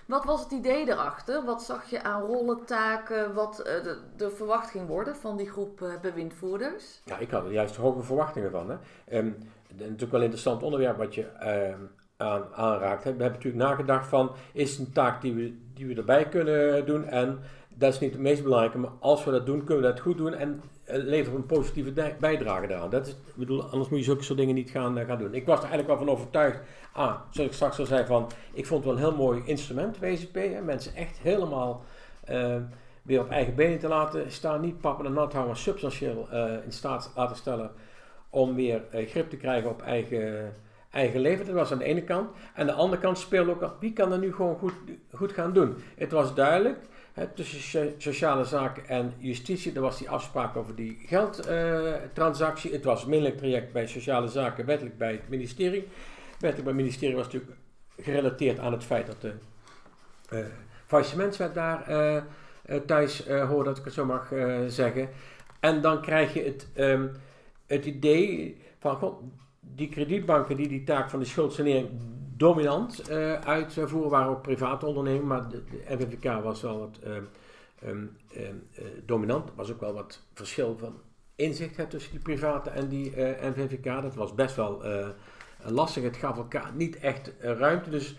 Wat was het idee erachter? Wat zag je aan rollen, taken, wat uh, de, de verwacht ging worden van die groep uh, bewindvoerders? Ja, ik had er juist hoge verwachtingen van. Hè. Um, natuurlijk wel een interessant onderwerp wat je uh, aan, aanraakt. Hè. We hebben natuurlijk nagedacht van, is het een taak die we, die we erbij kunnen doen? En dat is niet het meest belangrijke, maar als we dat doen, kunnen we dat goed doen en uh, leveren een positieve de- bijdrage daaraan. Dat is, ik bedoel, anders moet je zulke soort dingen niet gaan, uh, gaan doen. Ik was er eigenlijk wel van overtuigd, ah, zoals ik straks al zei, van, ik vond het wel een heel mooi instrument, W Z P. Hè. Mensen echt helemaal uh, weer op eigen benen te laten staan, niet pappen en nat houden, substantieel uh, in staat laten stellen om weer uh, grip te krijgen op eigen, eigen leven. Dat was aan de ene kant. En aan de andere kant speelde ook af, wie kan er nu gewoon goed, goed gaan doen? Het was duidelijk, hè, tussen sociale zaken en justitie, er was die afspraak over die geldtransactie. Uh, het was middelijk traject bij sociale zaken, wettelijk bij het ministerie. Wettelijk bij het ministerie was natuurlijk gerelateerd aan het feit dat de uh, faillissementswet daar uh, uh, thuis uh, hoorde, dat ik het zo mag uh, zeggen. En dan krijg je het, um, het idee van, god, die kredietbanken die die taak van de schuldsanering dominant uh, uitvoeren, waren ook private ondernemingen, maar de, de N V V K was wel wat uh, um, uh, uh, dominant. Er was ook wel wat verschil van inzicht hè, tussen die private en die uh, N V V K. Dat was best wel uh, lastig. Het gaf elkaar niet echt uh, ruimte. Dus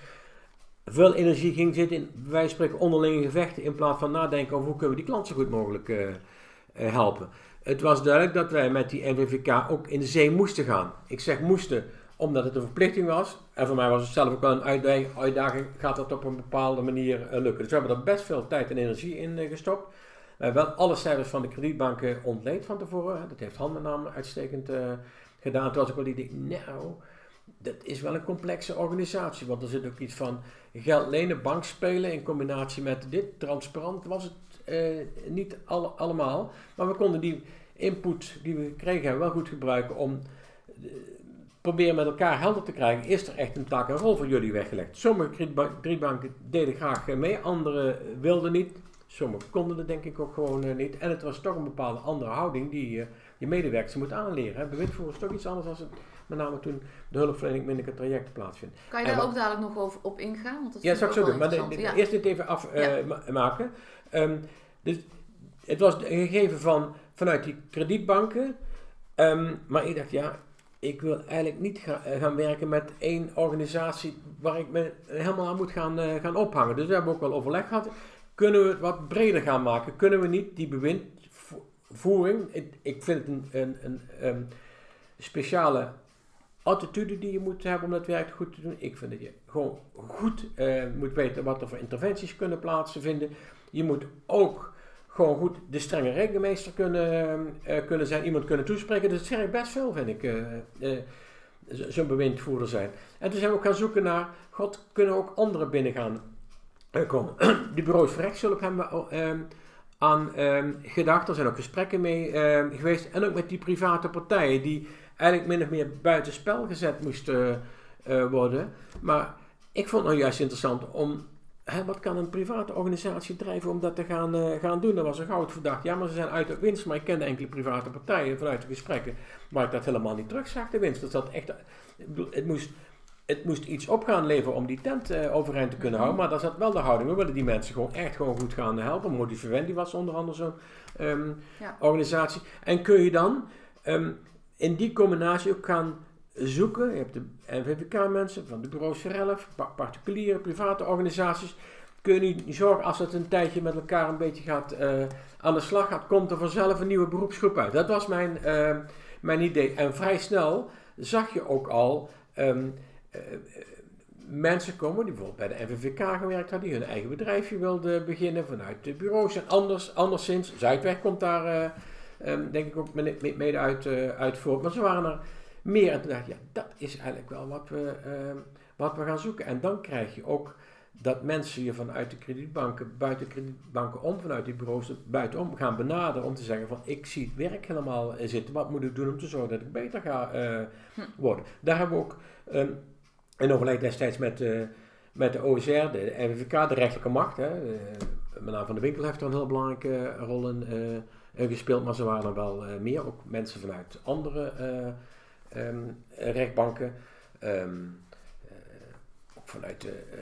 veel energie ging zitten in, wij spreken, onderlinge gevechten in plaats van nadenken over hoe kunnen we die klant zo goed mogelijk uh, uh, helpen. Het was duidelijk dat wij met die N V V K ook in de zee moesten gaan. Ik zeg moesten, omdat het een verplichting was. En voor mij was het zelf ook wel een uitdaging. Gaat dat op een bepaalde manier uh, lukken? Dus we hebben er best veel tijd en energie in uh, gestopt. We hebben wel alle cijfers van de kredietbanken ontleed van tevoren. Dat heeft Han met name uitstekend uh, gedaan. Toen was ik wel die idee, nou, dat is wel een complexe organisatie. Want er zit ook iets van geld lenen, bank spelen in combinatie met dit. Transparant was het uh, niet alle, allemaal. Maar we konden die input die we kregen wel goed gebruiken om uh, proberen met elkaar helder te krijgen. Is er echt een taak en rol voor jullie weggelegd? Sommige kredietbanken deden graag mee, andere wilden niet. Sommigen konden het denk ik ook gewoon uh, niet. En het was toch een bepaalde andere houding die uh, je medewerkers moet aanleren. Bewindvoeren is toch iets anders dan het, met name toen de hulpverlening binnen het traject plaatsvindt. Kan je daar en, ook dadelijk nog over, op ingaan? Want dat ja, zou ik zo doen. Maar de, de, ja. eerst dit even afmaken. Uh, ja. um, dus het was een gegeven van, vanuit die kredietbanken. Um, maar ik dacht, ja, ik wil eigenlijk niet ga, uh, gaan werken met één organisatie waar ik me helemaal aan moet gaan, uh, gaan ophangen. Dus we hebben ook wel overleg gehad. Kunnen we het wat breder gaan maken? Kunnen we niet die bewindvoering, ik, ik vind het een, een, een, een speciale attitude die je moet hebben om dat werk goed te doen. Ik vind dat je gewoon goed uh, moet weten wat er voor interventies kunnen plaatsvinden. Je moet ook gewoon goed de strenge rekenmeester kunnen, uh, kunnen zijn, iemand kunnen toespreken. Dus het zegt best veel, vind ik, uh, uh, zo'n bewindvoerder zijn. En toen zijn we ook gaan zoeken naar, god, kunnen ook anderen binnen gaan komen. De bureaus voor rechtshulp hebben we uh, aan uh, gedacht. Er zijn ook gesprekken mee uh, geweest. En ook met die private partijen die eigenlijk min of meer buitenspel gezet moesten uh, worden. Maar ik vond het nou juist interessant om, hè, wat kan een private organisatie drijven om dat te gaan, uh, gaan doen? Er was een goud verdacht. Ja, maar ze zijn uit op winst. Maar ik kende enkele private partijen vanuit de gesprekken waar ik dat helemaal niet terugzag, de winst. Dat zat echt, ik bedoel, het moest... Het moest iets op gaan leveren om die tent uh, overeind te kunnen houden. Maar daar zat wel de houding. We willen die mensen gewoon echt gewoon goed gaan helpen. Modi Vivendi was onder andere zo'n um, ja. organisatie. En kun je dan um, in die combinatie ook gaan zoeken. Je hebt de N V V K-mensen van de bureaus Verelf, particuliere, private organisaties. Kun je niet zorgen als het een tijdje met elkaar een beetje gaat uh, aan de slag gaat, komt er vanzelf een nieuwe beroepsgroep uit. Dat was mijn, uh, mijn idee. En vrij snel zag je ook al Um, Uh, uh, mensen komen die bijvoorbeeld bij de N V V K gewerkt hadden, die hun eigen bedrijfje wilden beginnen vanuit de bureaus. En anders, anderszins, Zuidweg komt daar uh, um, denk ik ook mede, mede uit, uh, uit voort. Maar ze waren er meer en toen dacht ik, ja, dat is eigenlijk wel wat we, uh, wat we gaan zoeken. En dan krijg je ook dat mensen je vanuit de kredietbanken, buiten de kredietbanken om, vanuit die bureaus buitenom gaan benaderen om te zeggen van, ik zie het werk helemaal zitten, wat moet ik doen om te zorgen dat ik beter ga uh, hm. worden. Daar hebben we ook um, in overleg destijds met, uh, met de O S R, de N V V K, de rechterlijke macht. Hè. Uh, met name Van de Winkel heeft er een heel belangrijke rol in uh, gespeeld, maar ze waren er wel uh, meer. Ook mensen vanuit andere uh, um, rechtbanken. Um, uh, ook vanuit de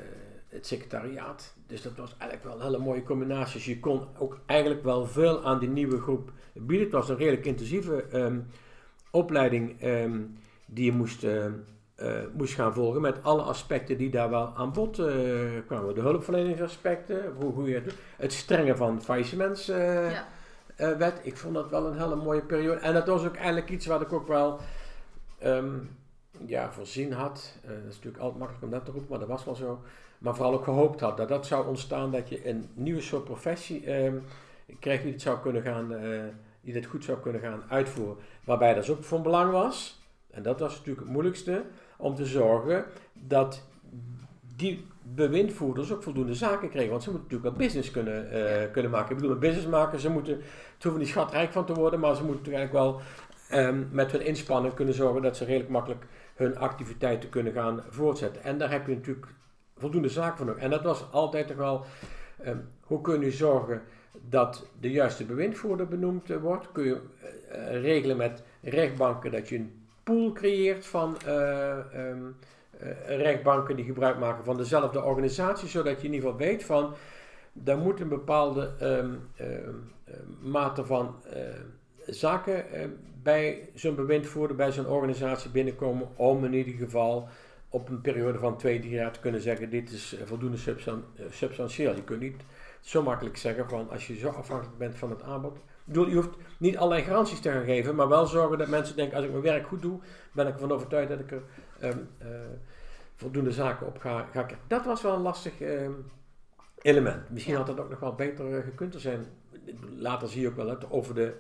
het secretariaat. Dus dat was eigenlijk wel een hele mooie combinatie. Dus je kon ook eigenlijk wel veel aan die nieuwe groep bieden. Het was een redelijk intensieve um, opleiding um, die je moest, uh, uh, moest gaan volgen met alle aspecten die daar wel aan bod uh, kwamen. De hulpverleningsaspecten, hoe, hoe je het doet, het strengen van faillissementswet. Uh, ja. uh, wet. Ik vond dat wel een hele mooie periode. En dat was ook eigenlijk iets wat ik ook wel um, ja, voorzien had. Uh, dat is natuurlijk altijd makkelijk om dat te roepen, maar dat was wel zo. Maar vooral ook gehoopt had dat dat zou ontstaan, dat je een nieuwe soort professie um, kreeg die het zou kunnen gaan, uh, die dit goed zou kunnen gaan uitvoeren. Waarbij dat ook van belang was, en dat was natuurlijk het moeilijkste, om te zorgen dat die bewindvoerders ook voldoende zaken kregen. Want ze moeten natuurlijk wel business kunnen, uh, kunnen maken. Ik bedoel, een business maken, ze moeten, het hoeven niet schatrijk van te worden, maar ze moeten eigenlijk wel um, met hun inspanning kunnen zorgen dat ze redelijk makkelijk hun activiteiten kunnen gaan voortzetten. En daar heb je natuurlijk voldoende zaken voor nodig. En dat was altijd toch wel, um, hoe kun je zorgen dat de juiste bewindvoerder benoemd uh, wordt? Kun je uh, regelen met rechtbanken dat je een pool creëert van uh, um, uh, rechtbanken die gebruik maken van dezelfde organisatie, zodat je in ieder geval weet van, daar moet een bepaalde um, um, um, mate van uh, zaken uh, bij zo'n bewindvoerder, bij zo'n organisatie binnenkomen, om in ieder geval op een periode van twee, drie jaar te kunnen zeggen, dit is voldoende substan- substantieel. Je kunt niet zo makkelijk zeggen van, als je zo afhankelijk bent van het aanbod. Ik bedoel, je hoeft niet allerlei garanties te gaan geven, maar wel zorgen dat mensen denken, als ik mijn werk goed doe, ben ik ervan overtuigd dat ik er um, uh, voldoende zaken op ga, ga krijgen. Dat was wel een lastig um, element. Misschien ja. had dat ook nog wel beter uh, gekund te zijn. Later zie je ook wel het over de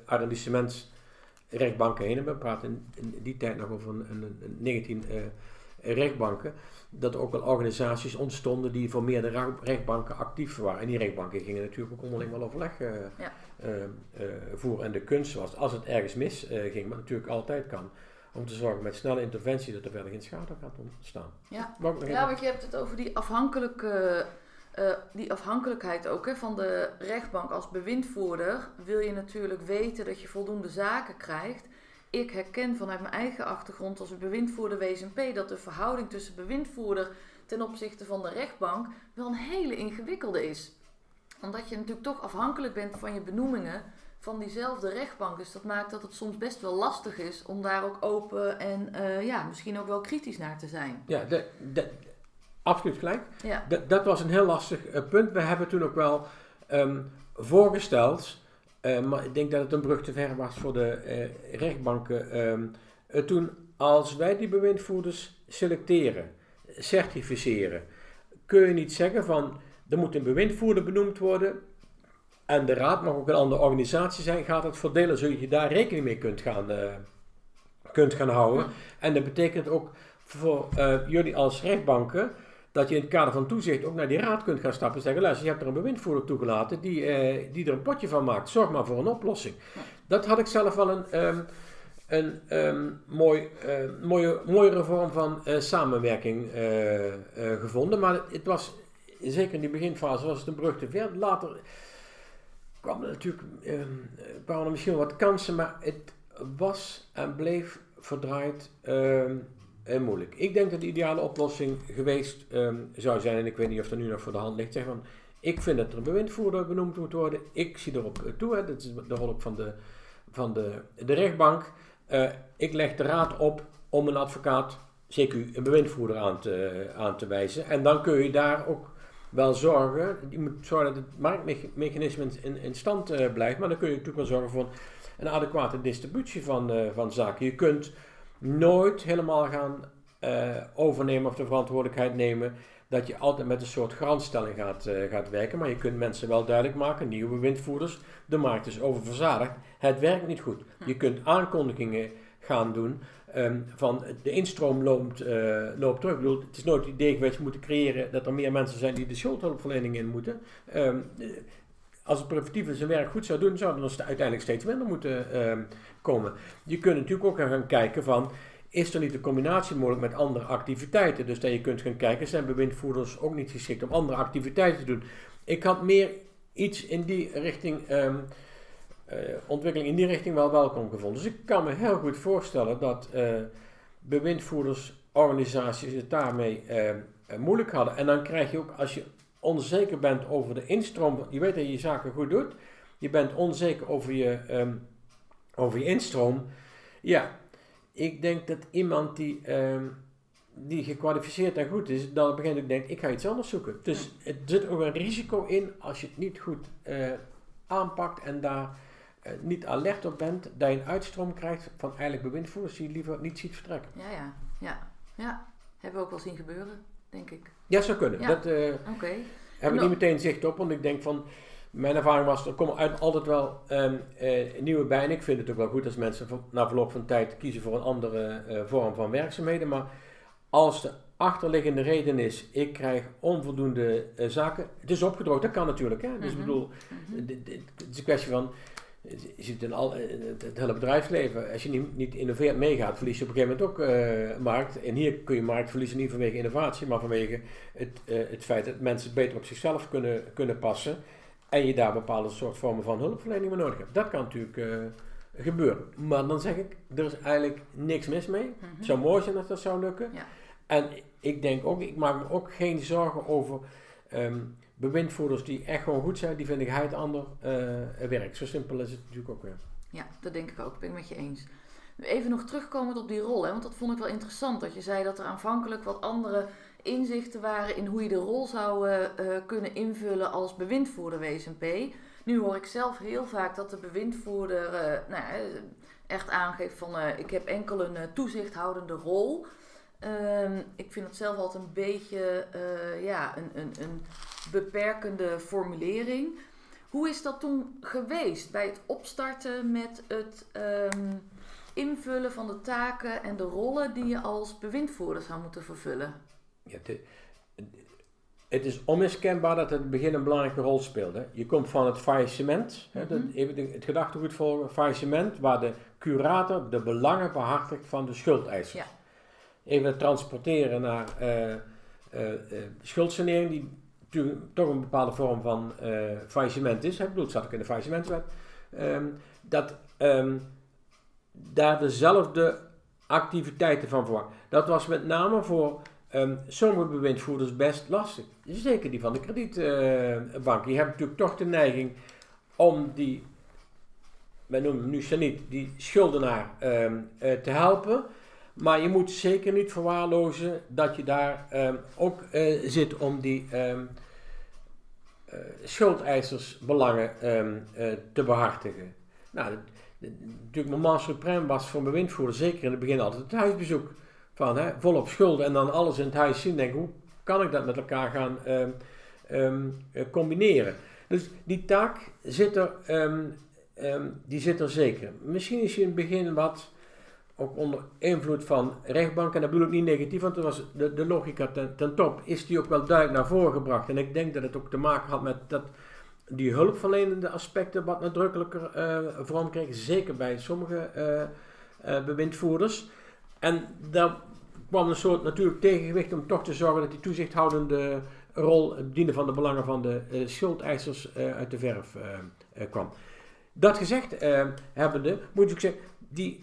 arrondissementsrechtbanken heen. We praten in, in die tijd nog over een, een, een negentien uh, rechtbanken, dat er ook wel organisaties ontstonden die voor meerdere rechtbanken actief waren. En die rechtbanken gingen natuurlijk ook onderling wel overleg uh, ja. uh, uh, voeren. En de kunst was, als het ergens mis uh, ging, wat natuurlijk altijd kan, om te zorgen met snelle interventie dat er verder geen schade gaat ontstaan. Ja, ja want je hebt het over die, afhankelijke, uh, die afhankelijkheid ook hè, van de rechtbank als bewindvoerder. Wil je natuurlijk weten dat je voldoende zaken krijgt. Ik herken vanuit mijn eigen achtergrond als bewindvoerder W S M P dat de verhouding tussen bewindvoerder ten opzichte van de rechtbank wel een hele ingewikkelde is. Omdat je natuurlijk toch afhankelijk bent van je benoemingen van diezelfde rechtbank. Dus dat maakt dat het soms best wel lastig is om daar ook open en uh, ja, misschien ook wel kritisch naar te zijn. Ja, de, de, absoluut gelijk. Ja. De, dat was een heel lastig uh, punt. We hebben toen ook wel um, voorgesteld, uh, maar ik denk dat het een brug te ver was voor de uh, rechtbanken. Um, uh, toen, als wij die bewindvoerders selecteren, certificeren, kun je niet zeggen van, er moet een bewindvoerder benoemd worden en de raad mag ook een andere organisatie zijn, gaat het verdelen zodat je daar rekening mee kunt gaan, uh, kunt gaan houden. Ja. En dat betekent ook voor uh, jullie als rechtbanken dat je in het kader van toezicht ook naar die raad kunt gaan stappen en zeggen, luister, je hebt er een bewindvoerder toegelaten die, uh, die er een potje van maakt. Zorg maar voor een oplossing. Ja. Dat had ik zelf wel een, um, een um, mooi, uh, mooie, mooiere vorm van uh, samenwerking uh, uh, gevonden. Maar het was, zeker in die beginfase, was het een brug te ver. Later kwamen er natuurlijk um, kwamen er misschien wat kansen, maar het was en bleef verdraaid um, en moeilijk. Ik denk dat de ideale oplossing geweest um, zou zijn, en ik weet niet of dat nu nog voor de hand ligt, zeg van, ik vind dat er een bewindvoerder benoemd moet worden. Ik zie erop toe, hè, dat is de rol ook van de, van de, de rechtbank. Uh, ik leg de raad op om een advocaat, C Q, een bewindvoerder aan te, aan te wijzen. En dan kun je daar ook wel zorgen, je moet zorgen dat het marktmechanisme in, in stand uh, blijft, maar dan kun je natuurlijk wel zorgen voor een adequate distributie van, uh, van zaken. Je kunt nooit helemaal gaan uh, overnemen of de verantwoordelijkheid nemen dat je altijd met een soort garantstelling gaat, uh, gaat werken, maar je kunt mensen wel duidelijk maken, nieuwe bewindvoerders, de markt is oververzadigd, het werkt niet goed. Je kunt aankondigingen gaan doen um, van de instroom loopt, uh, loopt terug. Ik bedoel, het is nooit het idee geweest moeten creëren dat er meer mensen zijn die de schuldhulpverlening in moeten. Um, als het preventief zijn werk goed zou doen, zouden er uiteindelijk steeds minder moeten um, komen. Je kunt natuurlijk ook gaan kijken van, is er niet een combinatie mogelijk met andere activiteiten? Dus dat je kunt gaan kijken, zijn bewindvoerders ook niet geschikt om andere activiteiten te doen? Ik had meer iets in die richting, um, uh, ontwikkeling in die richting wel welkom gevonden. Dus ik kan me heel goed voorstellen dat uh, bewindvoerdersorganisaties het daarmee uh, uh, moeilijk hadden. En dan krijg je ook, als je onzeker bent over de instroom, je weet dat je je zaken goed doet, je bent onzeker over je, um, over je instroom. Ja, ik denk dat iemand die, um, die gekwalificeerd en goed is, dan op een gegeven moment denkt, ik ga iets anders zoeken. Dus het zit ook een risico in, als je het niet goed uh, aanpakt en daar uh, niet alert op bent, dat je een uitstroom krijgt van eigenlijk bewindvoerders die je liever niet ziet vertrekken. Ja, ja, ja, ja. Hebben we ook wel zien gebeuren, denk ik. Ja, zou kunnen. Ja. Dat uh, okay. heb ik niet meteen zicht op, want ik denk van, mijn ervaring was, er komen uit altijd wel um, uh, nieuwe bij. En ik vind het ook wel goed als mensen van, na verloop van tijd kiezen voor een andere uh, vorm van werkzaamheden. Maar als de achterliggende reden is, ik krijg onvoldoende uh, zaken. Het is opgedroogd, dat kan natuurlijk. Hè? Dus ik Mm-hmm. bedoel, Mm-hmm. het is een kwestie van, je ziet in al, het, het hele bedrijfsleven, als je niet, niet innoveert meegaat, verlies je op een gegeven moment ook uh, markt. En hier kun je markt verliezen niet vanwege innovatie, maar vanwege het, uh, het feit dat mensen beter op zichzelf kunnen, kunnen passen. En je daar bepaalde soort vormen van hulpverlening voor nodig hebt. Dat kan natuurlijk uh, gebeuren. Maar dan zeg ik, er is eigenlijk niks mis mee. Mm-hmm. Het zou mooi zijn als dat zou lukken. Ja. En ik denk ook, ik maak me ook geen zorgen over um, bewindvoerders die echt gewoon goed zijn. Die vind ik hij het ander uh, werk. Zo simpel is het natuurlijk ook weer. Ja, dat denk ik ook. Dat ben ik met je eens. Even nog terugkomend op die rol, hè, want dat vond ik wel interessant. Dat je zei dat er aanvankelijk wat andere inzichten waren in hoe je de rol zou uh, uh, kunnen invullen als bewindvoerder W S M P. Nu hoor ik zelf heel vaak dat de bewindvoerder uh, nou, echt aangeeft van uh, ik heb enkel een uh, toezichthoudende rol. Uh, ik vind het zelf altijd een beetje uh, ja, een, een, een beperkende formulering. Hoe is dat toen geweest bij het opstarten met het um, invullen van de taken en de rollen die je als bewindvoerder zou moeten vervullen? Ja, de, het is onmiskenbaar dat het in het begin een belangrijke rol speelde. Je komt van het faillissement, mm-hmm. hè, even het gedachtegoed volgen, faillissement, waar de curator de belangen behartigt van de schuldeisers. Ja. Even het transporteren naar uh, uh, uh, schuldsanering, die natuurlijk toch een bepaalde vorm van uh, faillissement is. Hè. Ik bedoel, het staat ook in de faillissementswet. Um, dat um, daar dezelfde activiteiten van verwacht. Dat was met name voor um, sommige bewindvoerders best lastig. Zeker die van de kredietbank. Uh, die hebben natuurlijk toch de neiging om die, wij noemen hem nu Saniet, die schuldenaar um, uh, te helpen. Maar je moet zeker niet verwaarlozen dat je daar um, ook uh, zit om die um, uh, schuldeisersbelangen um, uh, te behartigen. Nou, natuurlijk, moment suprême was voor bewindvoerder zeker in het begin altijd het huisbezoek. Van hè, volop schulden en dan alles in het huis zien. Denk, hoe kan ik dat met elkaar gaan um, um, uh, combineren? Dus die taak zit er, um, um, die zit er zeker. Misschien is je in het begin wat, ook onder invloed van rechtbank, en dat bedoel ik niet negatief, want er was de, de logica ten, ten top, is die ook wel duidelijk naar voren gebracht. En ik denk dat het ook te maken had met dat die hulpverlenende aspecten wat nadrukkelijker uh, vorm kregen, zeker bij sommige uh, uh, bewindvoerders. En daar kwam een soort natuurlijk tegengewicht om toch te zorgen dat die toezichthoudende rol, het dienen van de belangen van de uh, schuldeisers uh, uit de verf uh, uh, kwam. Dat gezegd uh, hebbende, moet ik zeggen, die,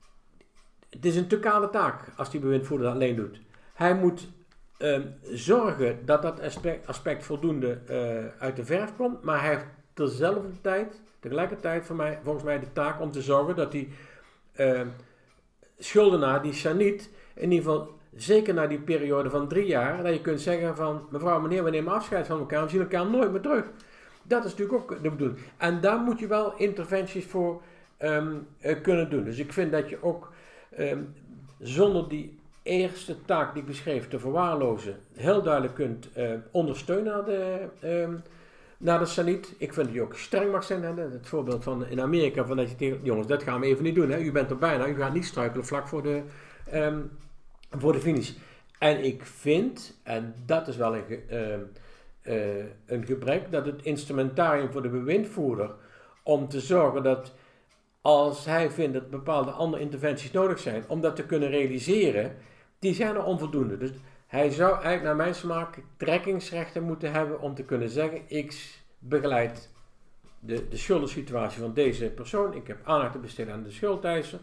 het is een te kale taak als die bewindvoerder dat alleen doet. Hij moet uh, zorgen dat dat aspect, aspect voldoende uh, uit de verf komt, maar hij heeft terzelfde tijd, tegelijkertijd voor mij, volgens mij de taak om te zorgen dat die uh, schuldenaar, die Saniet, in ieder geval zeker na die periode van drie jaar, dat je kunt zeggen van, mevrouw, meneer, we nemen afscheid van elkaar, we zien elkaar nooit meer terug. Dat is natuurlijk ook de bedoeling. En daar moet je wel interventies voor um, uh, kunnen doen. Dus ik vind dat je ook um, zonder die eerste taak die ik beschreef te verwaarlozen, heel duidelijk kunt uh, ondersteunen naar de, um, naar de Saniet. Ik vind dat je ook streng mag zijn. Hè? Het voorbeeld van in Amerika, van dat je tegen jongens, dat gaan we even niet doen. Hè? U bent er bijna, u gaat niet struikelen vlak voor de, um, voor de finish. En ik vind, en dat is wel een, uh, uh, een gebrek, dat het instrumentarium voor de bewindvoerder om te zorgen dat als hij vindt dat bepaalde andere interventies nodig zijn, om dat te kunnen realiseren, die zijn er onvoldoende. Dus hij zou eigenlijk naar mijn smaak trekkingsrechten moeten hebben om te kunnen zeggen, ik begeleid de, de schuldensituatie van deze persoon, ik heb aandacht te besteden aan de schuldeiser,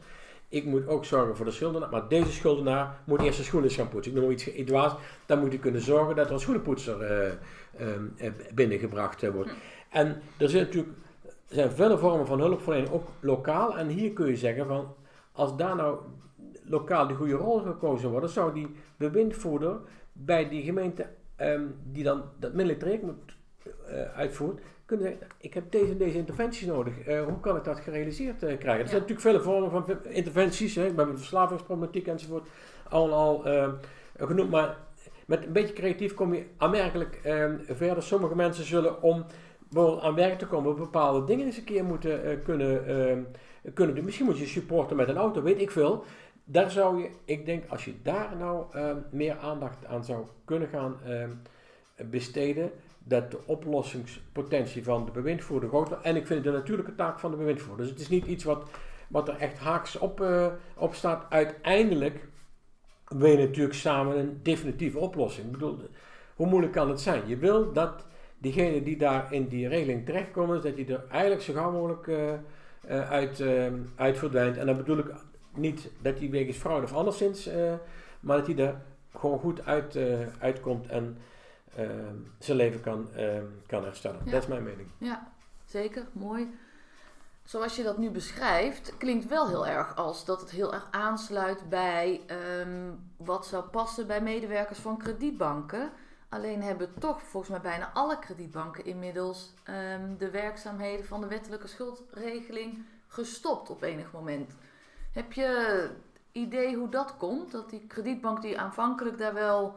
ik moet ook zorgen voor de schuldenaar, maar deze schuldenaar moet eerst zijn schoenen gaan poetsen. Ik noem iets, iets dwaas, dan moet hij kunnen zorgen dat er een schoenenpoetser uh, uh, binnengebracht uh, wordt. Hm. En er zijn natuurlijk er zijn vele vormen van hulpverlening, ook lokaal. En hier kun je zeggen van, als daar nou lokaal die goede rol gekozen wordt, zou die bewindvoerder bij die gemeente um, die dan dat middelijk traject moet uh, uitvoert, kunnen zeggen, ik heb deze en deze interventies nodig. Uh, hoe kan ik dat gerealiseerd uh, krijgen? Ja. Er zijn natuurlijk vele vormen van interventies, hè, bij de verslavingsproblematiek enzovoort, al al uh, genoemd, maar met een beetje creatief kom je aanmerkelijk uh, verder. Sommige mensen zullen om aan werk te komen bepaalde dingen eens een keer moeten uh, kunnen, uh, kunnen doen. Misschien moet je supporten met een auto, weet ik veel. Daar zou je, ik denk, als je daar nou uh, meer aandacht aan zou kunnen gaan uh, besteden, dat de oplossingspotentie van de bewindvoerder groot wordt. En ik vind het de natuurlijke taak van de bewindvoerder. Dus het is niet iets wat, wat er echt haaks op, uh, op staat. Uiteindelijk wil je natuurlijk samen een definitieve oplossing. Ik bedoel, hoe moeilijk kan het zijn? Je wil dat diegene die daar in die regeling terechtkomen, dat die er eigenlijk zo gauw mogelijk uh, uh, uit, uh, uit verdwijnt. En dan bedoel ik niet dat hij wegens fraude of anderszins, uh, maar dat hij er gewoon goed uit, uh, uitkomt en uh, zijn leven kan, uh, kan herstellen. Ja. Dat is mijn mening. Ja, zeker. Mooi. Zoals je dat nu beschrijft, klinkt wel heel erg als dat het heel erg aansluit bij um, wat zou passen bij medewerkers van kredietbanken. Alleen hebben toch volgens mij bijna alle kredietbanken inmiddels um, de werkzaamheden van de wettelijke schuldregeling gestopt op enig moment. Heb je idee hoe dat komt? Dat die kredietbank die aanvankelijk daar wel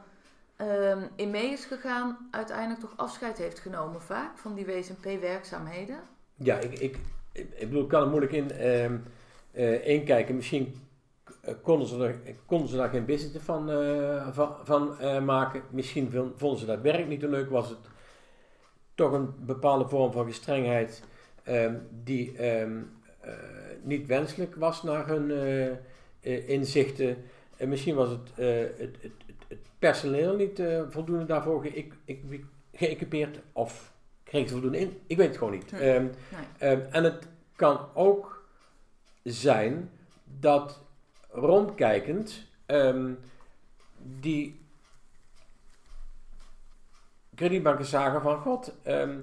um, in mee is gegaan, uiteindelijk toch afscheid heeft genomen vaak van die W S M P-werkzaamheden? Ja, ik, ik, ik bedoel, ik kan er moeilijk in um, uh, inkijken. Misschien konden ze, er, konden ze daar geen business van, uh, van, van uh, maken. Misschien vonden ze dat werk niet te leuk. Was het toch een bepaalde vorm van gestrengheid um, die um, uh, niet wenselijk was naar hun uh, uh, inzichten. En misschien was het, uh, het, het, het personeel niet uh, voldoende daarvoor ge- ge- geëquipeerd of kreeg ze voldoende in. Ik weet het gewoon niet. Nee. Um, nee. um, en het kan ook zijn dat rondkijkend um, die kredietbanken zagen van god, um,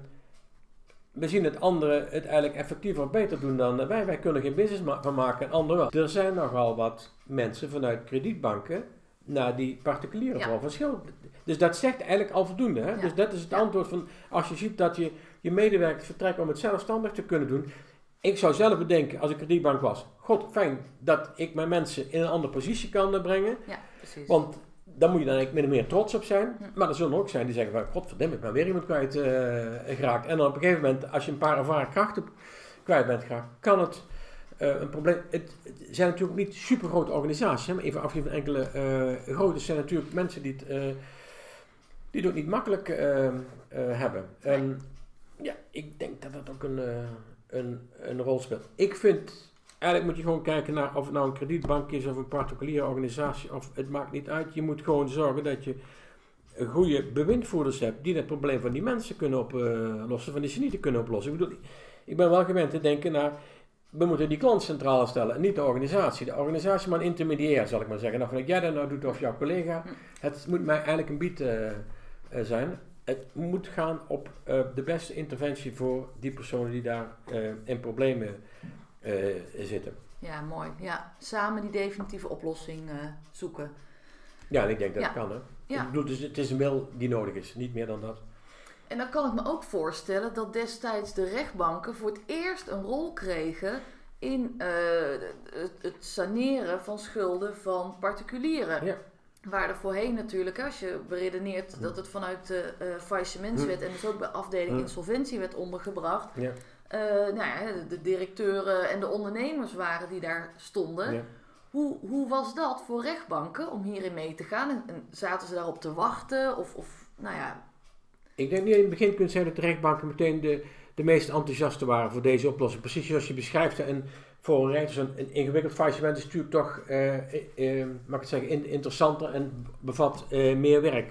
we zien het anderen het eigenlijk effectiever of beter doen dan wij. Wij kunnen geen business ma- van maken en anderen wel. Er zijn nogal wat mensen vanuit kredietbanken naar die particuliere vorm ja. van schuld. Dus dat zegt eigenlijk al voldoende. Hè? Ja. Dus dat is het ja. antwoord van, als je ziet dat je je medewerkers vertrekt om het zelfstandig te kunnen doen. Ik zou zelf bedenken, als ik kredietbank was, god, fijn dat ik mijn mensen in een andere positie kan brengen. Ja, precies. Want daar moet je dan eigenlijk min of meer trots op zijn. Ja. Maar er zullen ook zijn die zeggen van, godverdomme, ik ben weer iemand kwijt uh, geraakt. En dan op een gegeven moment, als je een paar ervaren krachten kwijt bent geraakt, kan het uh, een probleem. Het, het zijn natuurlijk niet super grote organisaties, hè, maar even afgezien van enkele uh, grote. Het zijn natuurlijk mensen die het, uh, die het ook niet makkelijk uh, uh, hebben. Nee. Um, ja, ik denk dat dat ook een... Uh, Een, een rol speelt. Ik vind, eigenlijk moet je gewoon kijken naar of het nou een kredietbank is of een particuliere organisatie, of het maakt niet uit. Je moet gewoon zorgen dat je goede bewindvoerders hebt die het probleem van die mensen kunnen oplossen, van die ze niet kunnen oplossen. Ik bedoel, ik ben wel gewend te denken naar, we moeten die klant centraal stellen en niet de organisatie. De organisatie maar een intermediair, zal ik maar zeggen. Nou, of jij dat nou doet of jouw collega, het moet mij eigenlijk een bied uh, uh, zijn. Het moet gaan op uh, de beste interventie voor die personen die daar uh, in problemen uh, zitten. Ja, mooi. Ja, samen die definitieve oplossing uh, zoeken. Ja, en ik denk dat ja. dat kan. Hè? Ja. Ik bedoel, dus het is een wil die nodig is, niet meer dan dat. En dan kan ik me ook voorstellen dat destijds de rechtbanken voor het eerst een rol kregen in uh, het, het saneren van schulden van particulieren. Ja. Waar er voorheen natuurlijk, als je beredeneert dat het vanuit de uh, faillissementswet en dus ook bij afdeling insolventie werd ondergebracht. Ja. Uh, nou ja, de directeuren en de ondernemers waren die daar stonden. Ja. Hoe, hoe was dat voor rechtbanken om hierin mee te gaan? En, en zaten ze daarop te wachten? Of, of nou ja... Ik denk niet in het begin kunt zeggen dat de rechtbanken meteen de, de meest enthousiaste waren voor deze oplossing. Precies zoals je beschrijft. En voor een rechter zo'n een ingewikkeld faillissement is natuurlijk toch, uh, uh, mag ik het zeggen, in, interessanter en bevat uh, meer werk.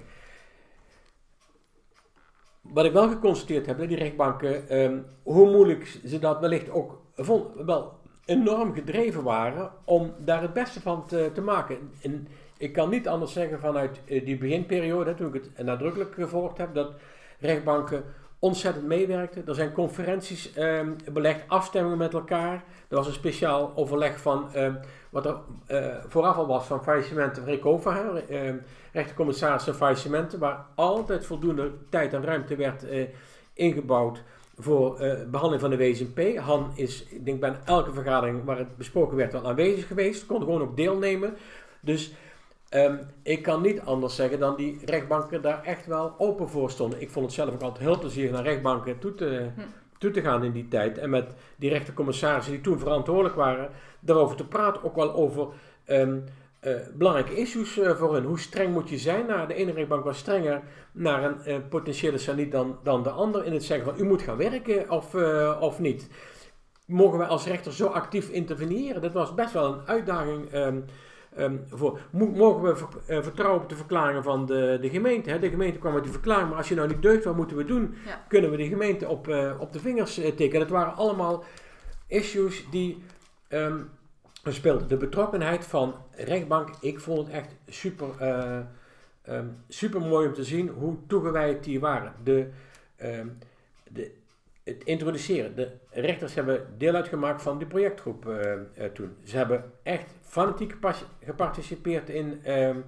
Wat ik wel geconstateerd heb, die rechtbanken, um, hoe moeilijk ze dat wellicht ook vonden, wel enorm gedreven waren om daar het beste van te, te maken. En ik kan niet anders zeggen vanuit die beginperiode, toen ik het nadrukkelijk gevolgd heb, dat rechtbanken ontzettend meewerkten. Er zijn conferenties eh, belegd, afstemmingen met elkaar. Er was een speciaal overleg van eh, wat er eh, vooraf al was van faillissementen van RECOFA, eh, rechtercommissaris en faillissementen, waar altijd voldoende tijd en ruimte werd eh, ingebouwd voor uh, behandeling van de W S M P. Han is, ik denk bijna elke vergadering waar het besproken werd al aanwezig geweest, kon gewoon ook deelnemen. Dus um, ik kan niet anders zeggen dan die rechtbanken daar echt wel open voor stonden. Ik vond het zelf ook altijd heel plezierig naar rechtbanken toe te, hm. toe te gaan in die tijd. En met die rechtercommissarissen die toen verantwoordelijk waren, daarover te praten, ook wel over um, uh, belangrijke issues uh, voor hen. Hoe streng moet je zijn? Nou, de ene rechtbank was strenger naar een uh, potentiële saniet dan, dan de ander in het zeggen van u moet gaan werken of, uh, of niet. Mogen wij als rechter zo actief interveneren? Dat was best wel een uitdaging um, um, voor. Mo- mogen we ver- uh, vertrouwen op de verklaringen van de, de gemeente? Hè? De gemeente kwam met die verklaring, maar als je nou niet deugt, wat moeten we doen? Ja. Kunnen we de gemeente op, uh, op de vingers uh, tikken? Dat waren allemaal issues die um, speelden. De betrokkenheid van rechtbank, ik vond het echt super... Uh, Um, super mooi om te zien hoe toegewijd die waren. De, um, de, het introduceren. De rechters hebben deel uitgemaakt van die projectgroep uh, uh, toen. Ze hebben echt fanatiek gepas- geparticipeerd in, um,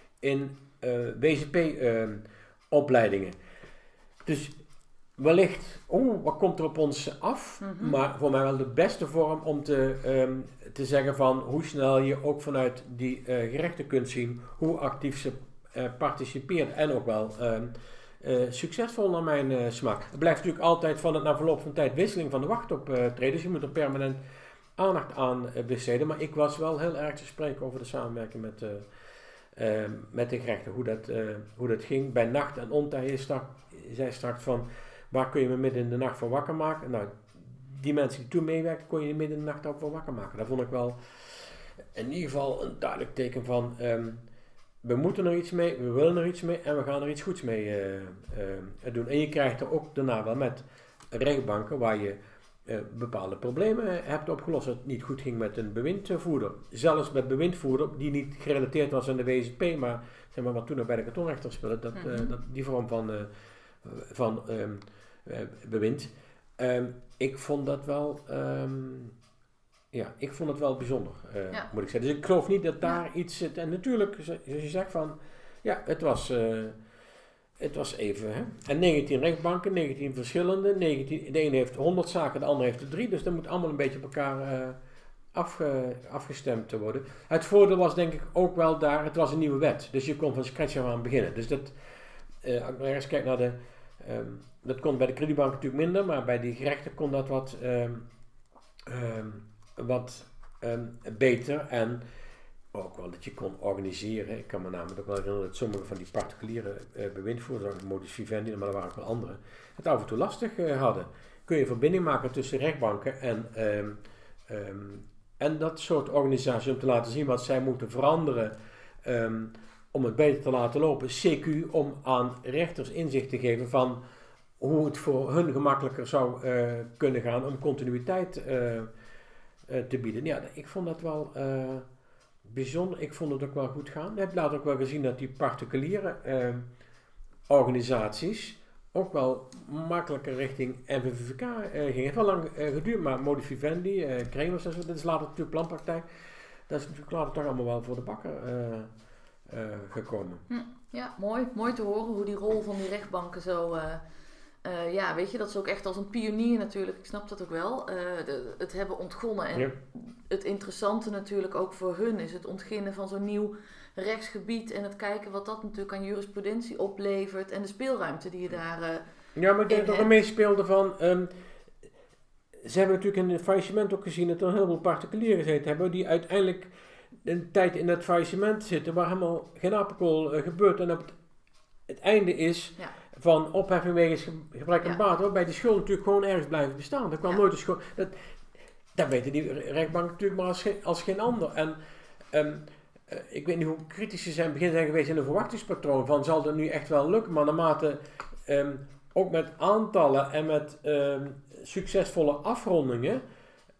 in uh, W S P-opleidingen. Um, dus wellicht, oh, wat komt er op ons af? Mm-hmm. Maar voor mij wel de beste vorm om te, um, te zeggen van hoe snel je ook vanuit die uh, gerechten kunt zien hoe actief ze Uh, participeert en ook wel uh, uh, succesvol naar mijn uh, smaak. Het blijft natuurlijk altijd van het na verloop van tijd wisseling van de wacht optreden, dus je moet er permanent aandacht aan uh, besteden. Maar ik was wel heel erg te spreken over de samenwerking met, uh, uh, met de gerechten, hoe dat, uh, hoe dat ging. Bij nacht en ontij, je stak, zei straks van waar kun je me midden in de nacht voor wakker maken? Nou, die mensen die toen meewerkten, kon je midden in de nacht ook voor wakker maken. Dat vond ik wel in ieder geval een duidelijk teken van um, we moeten er iets mee, we willen er iets mee en we gaan er iets goeds mee uh, uh, doen. En je krijgt er ook daarna wel met rechtbanken waar je uh, bepaalde problemen hebt opgelost. Dat het niet goed ging met een bewindvoerder. Zelfs met bewindvoerder die niet gerelateerd was aan de W S P, maar, zeg maar wat toen nog bij de kantonrechter speelde, dat, uh, dat, die vorm van, uh, van um, uh, bewind. Um, ik vond dat wel... Um, Ja, ik vond het wel bijzonder, uh, ja. moet ik zeggen. Dus ik geloof niet dat daar ja. iets zit. En natuurlijk, zoals je zegt van, ja, het was, uh, het was even, hè. En negentien rechtbanken, negentien verschillende. negentien, de ene heeft honderd zaken, de andere heeft er drie. Dus dat moet allemaal een beetje op elkaar uh, afge, afgestemd te worden. Het voordeel was denk ik ook wel daar, het was een nieuwe wet. Dus je kon van scratch aan beginnen. Dus dat, uh, als ik nog eens kijk naar de, um, dat kon bij de kredietbank natuurlijk minder. Maar bij die gerechten kon dat wat... Um, um, wat um, beter en ook wel dat je kon organiseren. Ik kan me namelijk ook wel herinneren dat sommige van die particuliere uh, bewindvoerders, modus vivendi, maar er waren ook wel andere, het af en toe lastig uh, hadden. Kun je verbinding maken tussen rechtbanken en, um, um, en dat soort organisaties om te laten zien wat zij moeten veranderen um, om het beter te laten lopen. C Q om aan rechters inzicht te geven van hoe het voor hun gemakkelijker zou uh, kunnen gaan om continuïteit uh, Uh, te bieden. Ja, ik vond dat wel uh, bijzonder. Ik vond het ook wel goed gaan. Ik heb later ook wel gezien dat die particuliere uh, organisaties ook wel makkelijker richting M V V K uh, gingen. Het heeft wel lang uh, geduurd, maar modus vivendi, uh, Kremers, dat is later natuurlijk planpraktijk. Dat is natuurlijk later toch allemaal wel voor de bakker uh, uh, gekomen. Ja, mooi. Mooi te horen hoe die rol van die rechtbanken zo... Uh, Uh, ja, weet je, dat is ook echt als een pionier natuurlijk, ik snap dat ook wel, uh, de, het hebben ontgonnen. En ja. Het interessante natuurlijk ook voor hun is het ontginnen van zo'n nieuw rechtsgebied en het kijken wat dat natuurlijk aan jurisprudentie oplevert en de speelruimte die je daar uh, Ja, maar ik denk dat er mee speelde van, um, ze hebben natuurlijk in het faillissement ook gezien dat er een heleboel particulieren gezeten hebben die uiteindelijk een tijd in dat faillissement zitten waar helemaal geen apenkool uh, gebeurt en op het, het einde is... Ja. Van opheffing wegens gebrek aan ja. baat, waarbij die schuld natuurlijk gewoon ergens blijven bestaan. Er kwam ja. nooit een schuld. Dat, dat weten die rechtbanken natuurlijk maar als geen, als geen ander. En um, uh, ik weet niet hoe kritisch ze zijn begin zijn geweest in een verwachtingspatroon van zal dat nu echt wel lukken, maar naarmate um, ook met aantallen en met um, succesvolle afrondingen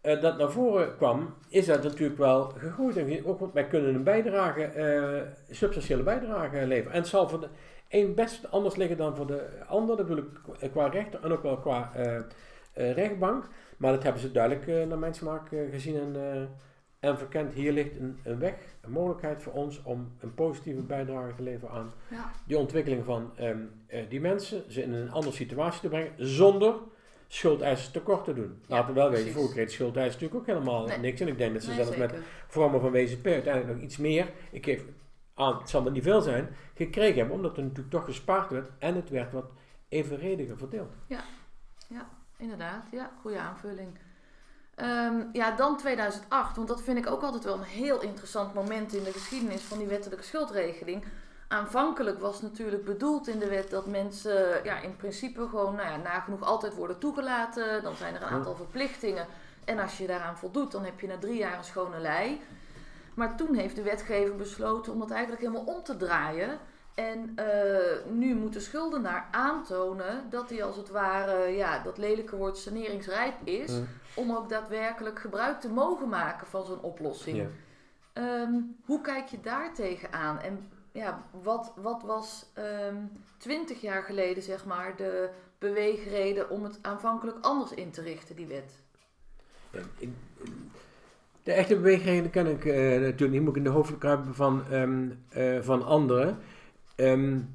uh, dat naar voren kwam, is dat natuurlijk wel gegroeid. En ook, want wij kunnen een bijdrage, uh, substantiële bijdrage leveren. En het zal voor de een best anders liggen dan voor de ander, dat bedoel ik qua rechter en ook wel qua uh, uh, rechtbank. Maar dat hebben ze duidelijk uh, naar mijn smaak uh, gezien en, uh, en verkend. Hier ligt een, een weg, een mogelijkheid voor ons om een positieve bijdrage te leveren aan ja. die ontwikkeling van um, uh, die mensen, ze in een andere situatie te brengen, zonder schuldeisers tekort te doen. Ja, laten we wel weten, vroeger kreeg schuldeisers natuurlijk ook helemaal nee. niks. En ik denk dat ze nee, zelfs zeker. met vormen van W Z P uiteindelijk nog iets meer, ik geef aan, het zal maar niet veel zijn, gekregen hebben, omdat er natuurlijk toch gespaard werd en het werd wat evenrediger verdeeld. Ja, ja inderdaad. Ja, goede aanvulling. Um, ja, dan tweeduizend acht, want dat vind ik ook altijd wel een heel interessant moment in de geschiedenis van die wettelijke schuldregeling. Aanvankelijk was natuurlijk bedoeld in de wet dat mensen ja, in principe gewoon nou ja, nagenoeg altijd worden toegelaten. Dan zijn er een aantal verplichtingen en als je daaraan voldoet, dan heb je na drie jaar een schone lei. Maar toen heeft de wetgever besloten om dat eigenlijk helemaal om te draaien. En uh, nu moet de schuldenaar aantonen dat hij als het ware, ja, dat lelijke woord saneringsrijp is. Ja. Om ook daadwerkelijk gebruik te mogen maken van zo'n oplossing. Ja. Um, hoe kijk je daar tegenaan? En ja, wat, wat was um, twintig jaar geleden zeg maar de beweegreden om het aanvankelijk anders in te richten, die wet? Ja, ik, de echte beweegreden ken ik uh, natuurlijk niet, moet ik in de hoofd kruipen van, um, uh, van anderen. Um,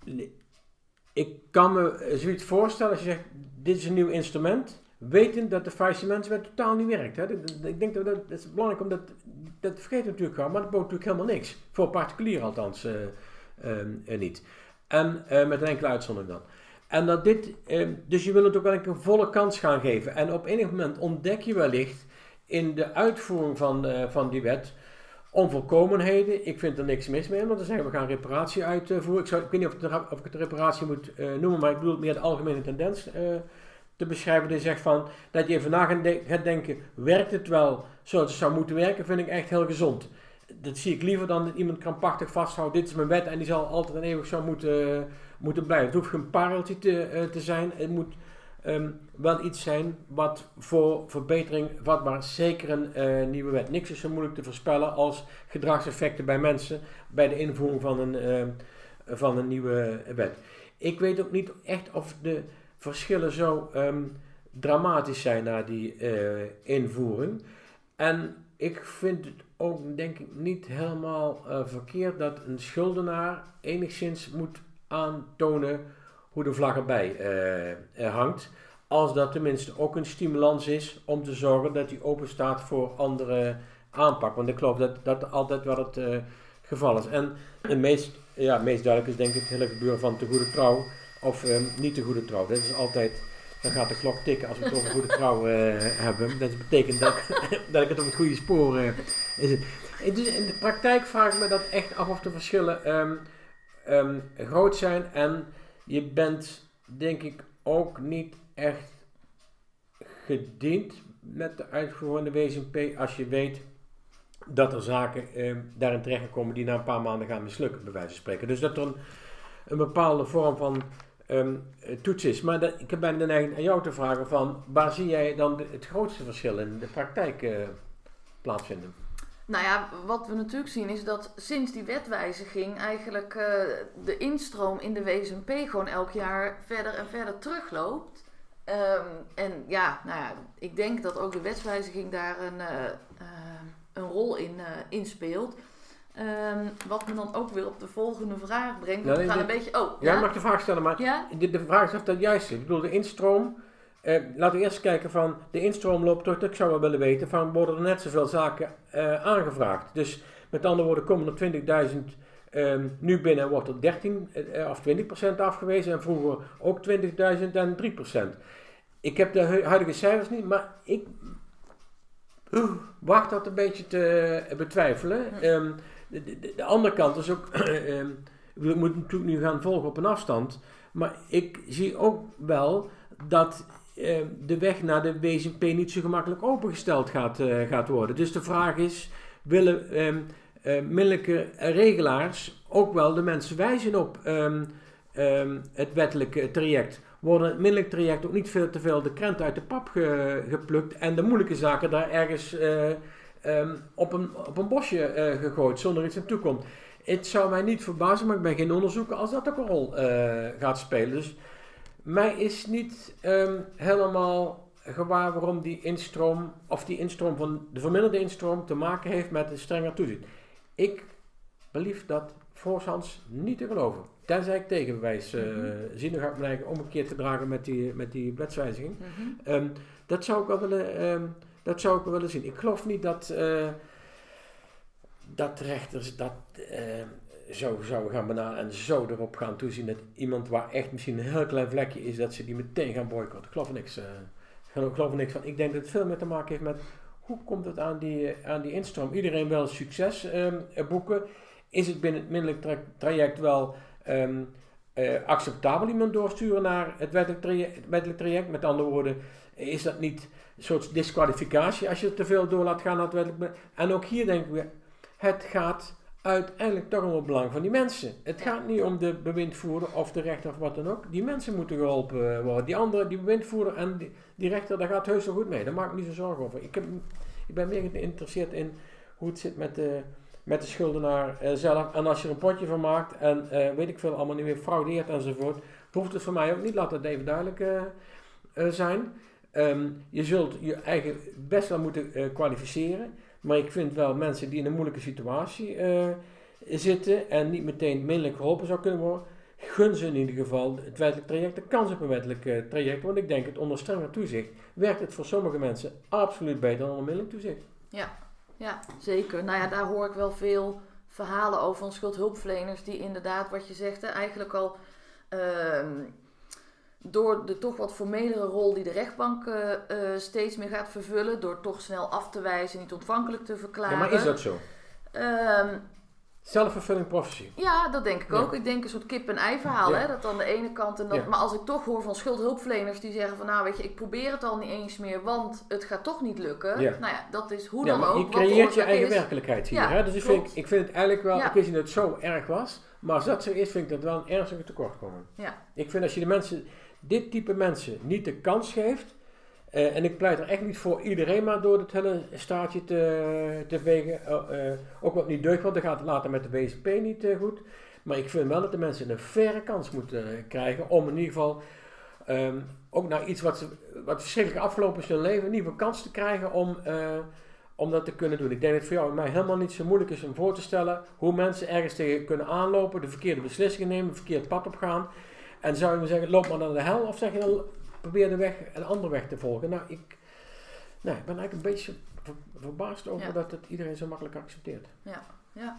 ik kan me zoiets voorstellen als je zegt, dit is een nieuw instrument, wetend dat de faillissementswet totaal niet werkt. Hè. Ik denk dat dat, dat is belangrijk, omdat dat vergeet natuurlijk gewoon, maar dat bood natuurlijk helemaal niks. Voor particulier althans uh, uh, niet. En uh, met een enkele uitzondering dan. En dat dit, uh, dus je wil het ook wel een volle kans gaan geven. En op enig moment ontdek je wellicht in de uitvoering van, uh, van die wet onvolkomenheden. Ik vind er niks mis mee, want dan zeggen we gaan reparatie uitvoeren. Ik, zou, ik weet niet of, het, of ik het de reparatie moet uh, noemen, maar ik bedoel meer de algemene tendens uh, te beschrijven. Die zegt van, dat je even na gaat, de- gaat denken, werkt het wel zoals het zou moeten werken, vind ik echt heel gezond. Dat zie ik liever dan dat iemand krampachtig vasthoudt, dit is mijn wet en die zal altijd en eeuwig zo moeten, uh, moeten blijven. Het hoeft geen pareltje te, uh, te zijn, het moet Um, wel iets zijn wat voor verbetering vatbaar is. Zeker een uh, nieuwe wet. Niks is zo moeilijk te voorspellen als gedragseffecten bij mensen bij de invoering van een, uh, van een nieuwe wet. Ik weet ook niet echt of de verschillen zo um, dramatisch zijn na die uh, invoering. En ik vind het ook denk ik niet helemaal uh, verkeerd dat een schuldenaar enigszins moet aantonen hoe de vlag erbij uh, hangt. Als dat tenminste ook een stimulans is om te zorgen dat hij open staat voor andere aanpak. Want ik geloof dat dat altijd wel het uh, geval is. En het meest, ja, meest duidelijk is denk ik het hele gebeuren van te goede trouw of um, niet te goede trouw. Dat is altijd, dan gaat de klok tikken als we het over goede trouw uh, hebben. Dat betekent dat, dat ik het op het goede spoor uh, is. Het. Dus in de praktijk vraag ik me dat echt af of de verschillen um, um, groot zijn en je bent, denk ik, ook niet echt gediend met de uitvoering van de W Z P als je weet dat er zaken eh, daarin terechtkomen die na een paar maanden gaan mislukken, bij wijze van spreken. Dus dat er een, een bepaalde vorm van um, toets is. Maar dat, ik heb bijna de neiging aan jou te vragen van, waar zie jij dan de, het grootste verschil in de praktijk uh, plaatsvinden? Nou ja, wat we natuurlijk zien is dat sinds die wetwijziging eigenlijk uh, de instroom in de W Z P gewoon elk jaar verder en verder terugloopt. Um, en ja, nou ja, ik denk dat ook de wetswijziging daar een, uh, uh, een rol in, uh, in speelt. Um, wat me dan ook weer op de volgende vraag brengt. Ja, we gaan de, een beetje... Oh, ja, ja, ik mag de vraag stellen, maar ja? de, de vraag is of dat juist is. Ik bedoel, de instroom... Uh, laten we eerst kijken van, de instroom loopt toch, ik zou wel willen weten, van worden er net zoveel zaken uh, aangevraagd. Dus met andere woorden, komen er twintigduizend um, nu binnen en wordt er dertien uh, of twintig procent afgewezen en vroeger ook twintigduizend en drie procent. Ik heb de huidige cijfers niet, maar ik uh, wacht dat een beetje te uh, betwijfelen. Um, de, de, de andere kant is ook, um, we moeten natuurlijk nu gaan volgen op een afstand, maar ik zie ook wel dat Uh, de weg naar de W Z P niet zo gemakkelijk opengesteld gaat, uh, gaat worden. Dus de vraag is, willen um, uh, middelijke regelaars ook wel de mensen wijzen op um, um, het wettelijke traject? worden het minderlijk traject ook niet veel te veel de krenten uit de pap ge, geplukt en de moeilijke zaken daar ergens uh, um, op, een, op een bosje uh, gegooid zonder iets aan toekomt. Het zou mij niet verbazen, maar ik ben geen onderzoeker, als dat ook een rol uh, gaat spelen. Dus mij is niet um, helemaal gewaar waarom die instroom, of die instroom van de verminderde instroom te maken heeft met een strenger toezicht. Ik belief dat voorhands niet te geloven. Tenzij ik tegenbewijs uh, mm-hmm. zie, dan ga ik me eigenlijk omgekeerd gedragen met die, met die wetswijziging. Mm-hmm. Um, dat zou ik wel willen, um, dat zou ik wel willen zien. Ik geloof niet dat, uh, dat rechters dat uh, zo zouden gaan benaderen en zo erop gaan toezien dat iemand waar echt misschien een heel klein vlekje is, dat ze die meteen gaan boycotten. Ik geloof er niks, uh, ik geloof er niks van. Ik denk dat het veel meer te maken heeft met hoe komt het aan die, aan die instroom. Iedereen wil succes um, boeken. Is het binnen het minderlijk tra- traject wel um, uh, acceptabel iemand doorsturen naar het wettelijk traject, het wettelijk traject? Met andere woorden, is dat niet een soort disqualificatie als je te veel door laat gaan naar het wettelijk? En ook hier denken we, het gaat uiteindelijk toch om het belang van die mensen. Het gaat niet om de bewindvoerder of de rechter of wat dan ook. Die mensen moeten geholpen worden. Die andere, die bewindvoerder en die, die rechter, daar gaat heus wel goed mee. Daar maak ik niet zo zorgen over. Ik, heb, ik ben meer geïnteresseerd in hoe het zit met de, met de schuldenaar uh, zelf. En als je er een potje van maakt en uh, weet ik veel, allemaal niet meer fraudeert enzovoort, hoeft het voor mij ook niet. Laat dat even duidelijk uh, uh, zijn. Um, je zult je eigen best wel moeten uh, kwalificeren. Maar ik vind wel mensen die in een moeilijke situatie uh, zitten en niet meteen minderlijk geholpen zou kunnen worden, gun ze in ieder geval het wettelijk traject, de kans op een wettelijk uh, traject. Want ik denk het onder strenger toezicht werkt het voor sommige mensen absoluut beter dan onder minderlijk toezicht. Ja, ja, zeker. Nou ja, daar hoor ik wel veel verhalen over van schuldhulpverleners die inderdaad, wat je zegt, hè, eigenlijk al uh, door de toch wat formelere rol die de rechtbank uh, uh, steeds meer gaat vervullen, door toch snel af te wijzen, niet ontvankelijk te verklaren. Ja, maar is dat zo? Um, Self-fulfilling prophecy. Ja, dat denk ik ook. Ja. Ik denk een soort kip-en-ei verhaal. Ja. Hè? Dat aan de ene kant en dat. Ja. Maar als ik toch hoor van schuldhulpverleners die zeggen van nou weet je, ik probeer het al niet eens meer, want het gaat toch niet lukken. Ja. Nou ja, dat is hoe Ja, dan maar ook. je creëert je eigen is. werkelijkheid hier. Ja, Hè? Dus ik vind, ik vind het eigenlijk wel, Ja. ik wist niet dat het zo erg was, maar als dat zo is, vind ik dat wel een ernstige tekortkoming. Ja. Ik vind als je de mensen, dit type mensen niet de kans geeft, uh, en ik pleit er echt niet voor iedereen maar door het hele staartje te, te vegen, uh, uh, ook wat niet deugt, want dan gaat het later met de W S P niet uh, goed. Maar ik vind wel dat de mensen een faire kans moeten krijgen om in ieder geval um, ook naar iets wat, ze, wat verschrikkelijk afgelopen is in hun leven, in ieder geval kans te krijgen om, uh, om dat te kunnen doen. Ik denk dat het voor jou en mij helemaal niet zo moeilijk is om voor te stellen hoe mensen ergens tegen kunnen aanlopen, de verkeerde beslissingen nemen, het verkeerd pad op gaan. En zou je me zeggen, loop maar naar de hel, of zeg je dan, probeer de weg, een andere weg te volgen. Nou, ik, nou, ik ben eigenlijk een beetje ver, verbaasd over ja. dat het iedereen zo makkelijk accepteert. Ja, ja.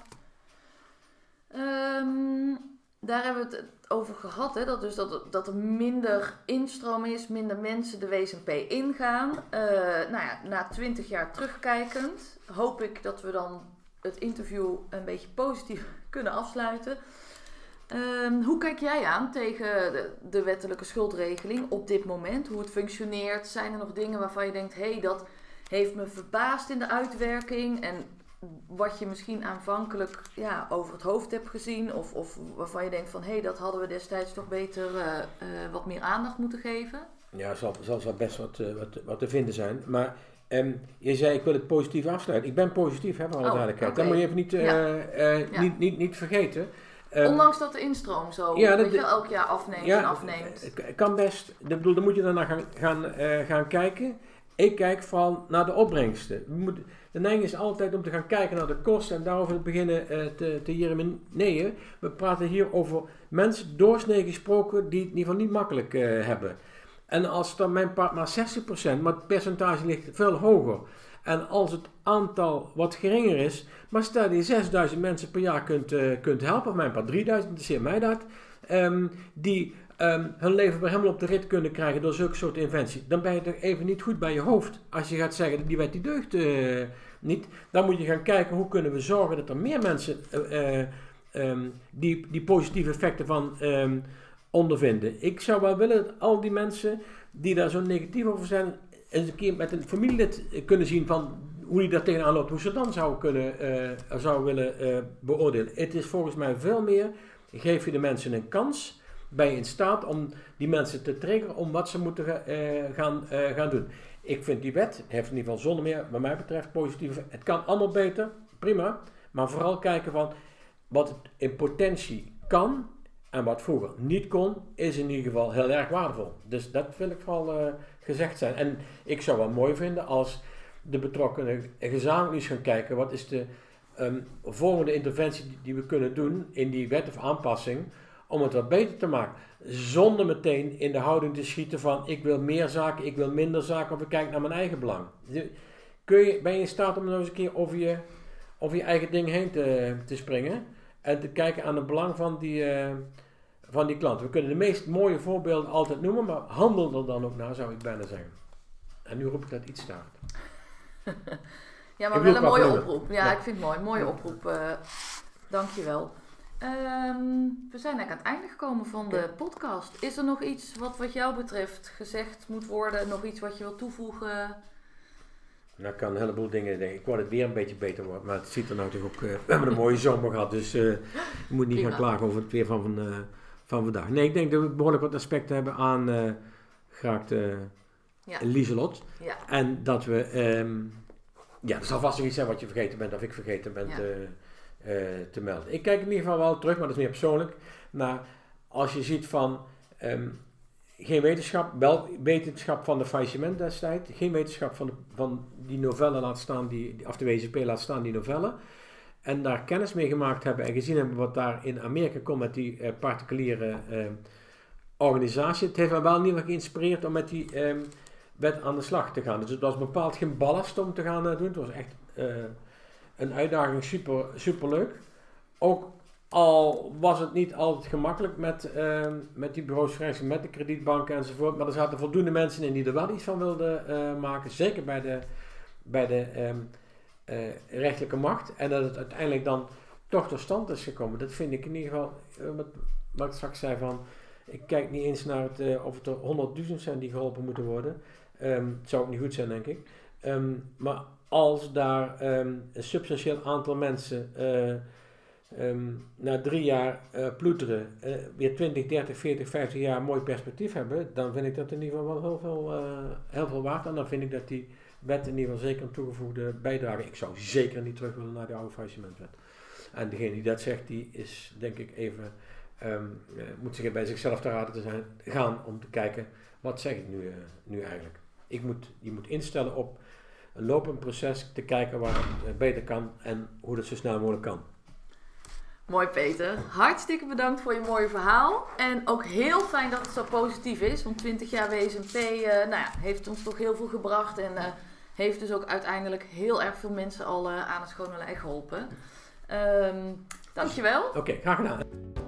Um, daar hebben we het over gehad, hè? Dat, dus dat, dat er minder instroom is, minder mensen de W S M P ingaan. Uh, nou ja, na twintig jaar terugkijkend hoop ik dat we dan het interview een beetje positief kunnen afsluiten. Um, hoe kijk jij aan tegen de, de wettelijke schuldregeling op dit moment? Hoe het functioneert? Zijn er nog dingen waarvan je denkt, hé, hey, dat heeft me verbaasd in de uitwerking? En wat je misschien aanvankelijk ja, over het hoofd hebt gezien? Of, of waarvan je denkt van, hé, hey, dat hadden we destijds toch beter uh, uh, wat meer aandacht moeten geven? Ja, er zal, zal, zal best wat, uh, wat, wat te vinden zijn. Maar um, je zei, ik wil het positief afsluiten. Ik ben positief, hè, voor alle oh, duidelijkheid. Okay. Dat moet je even niet, uh, ja. uh, ja. niet, niet, niet vergeten. Um, Ondanks dat de instroom zo ja, dat, je, elk jaar afneemt ja, en afneemt. Het kan best. Ik bedoel, dan moet je daarna gaan, gaan, uh, gaan kijken. Ik kijk vooral naar de opbrengsten. We moeten, de neiging is altijd om te gaan kijken naar de kosten en daarover te beginnen uh, te, te jeremineeën. We praten hier over mensen doorsnee gesproken die het in ieder geval niet makkelijk uh, hebben. En als dan mijn part maar zestig procent, maar het percentage ligt veel hoger. En als het aantal wat geringer is, maar stel dat je zesduizend mensen per jaar kunt, uh, kunt helpen, of mijn part drieduizend, interesseert mij dat, um, die um, hun leven weer helemaal op de rit kunnen krijgen door zulke soort inventie, dan ben je toch even niet goed bij je hoofd. Als je gaat zeggen, die wet die deugt uh, niet, dan moet je gaan kijken hoe kunnen we zorgen dat er meer mensen uh, uh, um, die, die positieve effecten van um, ondervinden. Ik zou wel willen dat al die mensen die daar zo negatief over zijn, eens een keer met een familielid kunnen zien van hoe die daar tegenaan loopt, hoe ze dan zou kunnen, uh, zou willen uh, beoordelen. Het is volgens mij veel meer, geef je de mensen een kans ben je in staat om die mensen te triggeren om wat ze moeten uh, gaan, uh, gaan doen. Ik vind die wet, heeft in ieder geval zonder meer, wat mij betreft, positief. Het kan allemaal beter, prima. Maar vooral kijken van wat het in potentie kan en wat vroeger niet kon, is in ieder geval heel erg waardevol. Dus dat wil ik vooral uh, gezegd zijn. En ik zou wel mooi vinden als de betrokkenen gezamenlijk eens gaan kijken wat is de um, volgende interventie die, die we kunnen doen in die wet of aanpassing om het wat beter te maken. Zonder meteen in de houding te schieten van ik wil meer zaken, ik wil minder zaken of ik kijk naar mijn eigen belang. Kun je, ben je in staat om nog eens een keer over je, over je eigen ding heen te, te springen en te kijken aan het belang van die, uh, van die klant. We kunnen de meest mooie voorbeelden altijd noemen, maar handel er dan ook naar, zou ik bijna zeggen. En nu roep ik dat iets te hard. Ja, maar wel een mooie oproep. Ja, ja, ik vind het mooi. Mooie oproep. Uh, Dankjewel. Um, we zijn eigenlijk aan het einde gekomen van de podcast. Is er nog iets wat wat jou betreft gezegd moet worden? Nog iets wat je wilt toevoegen? Nou, ik kan een heleboel dingen denken. Ik wou het weer een beetje beter worden, maar het ziet er nou toch ook... Uh, we hebben een mooie zomer gehad, dus uh, je moet niet Prima. gaan klagen over het weer van, van, uh, van vandaag. Nee, ik denk dat we behoorlijk wat aspecten hebben aan uh, graag de ja. Lieselot. Ja. En dat we... Um, ja, er zal vast nog iets zijn wat je vergeten bent of ik vergeten ben ja. te, uh, te melden. Ik kijk in ieder geval wel terug, maar dat is meer persoonlijk, naar als je ziet van... Um, geen wetenschap, wel wetenschap van de faillissement destijds, geen wetenschap van, de, van die novelle laat staan, die, of de W C P laat staan, die novelle. En daar kennis mee gemaakt hebben en gezien hebben wat daar in Amerika komt met die uh, particuliere uh, organisatie. Het heeft me wel niet geïnspireerd om met die um, wet aan de slag te gaan. Dus het was bepaald geen ballast om te gaan uh, doen. Het was echt uh, een uitdaging, super, super leuk. Ook al was het niet altijd gemakkelijk met, uh, met die bureaus, met de kredietbanken enzovoort. Maar er zaten voldoende mensen in die er wel iets van wilden uh, maken. Zeker bij de, bij de um, uh, rechterlijke macht. En dat het uiteindelijk dan toch tot stand is gekomen. Dat vind ik in ieder geval, uh, wat, wat ik straks zei van... Ik kijk niet eens naar het, uh, of het er honderdduizend zijn die geholpen moeten worden. Um, het zou ook niet goed zijn, denk ik. Um, maar als daar um, een substantieel aantal mensen... Uh, Um, na drie jaar uh, ploeteren, uh, weer twintig, dertig, veertig, vijftig jaar een mooi perspectief hebben, dan vind ik dat in ieder geval wel heel veel, uh, heel veel waard. En dan vind ik dat die wet in ieder geval zeker een toegevoegde bijdrage. Ik zou zeker niet terug willen naar de oude faillissementwet. En degene die dat zegt, die is denk ik even, um, uh, moet zich bij zichzelf te raden te zijn, gaan om te kijken, wat zeg ik nu, uh, nu eigenlijk. Ik moet, je moet instellen op een lopend proces, te kijken waar het uh, beter kan en hoe dat zo snel mogelijk kan. Mooi Peter, hartstikke bedankt voor je mooie verhaal en ook heel fijn dat het zo positief is, want twintig jaar W S M P uh, nou ja, heeft ons toch heel veel gebracht en uh, heeft dus ook uiteindelijk heel erg veel mensen al uh, aan het schone lei geholpen. Um, dankjewel. Oké, okay, graag gedaan.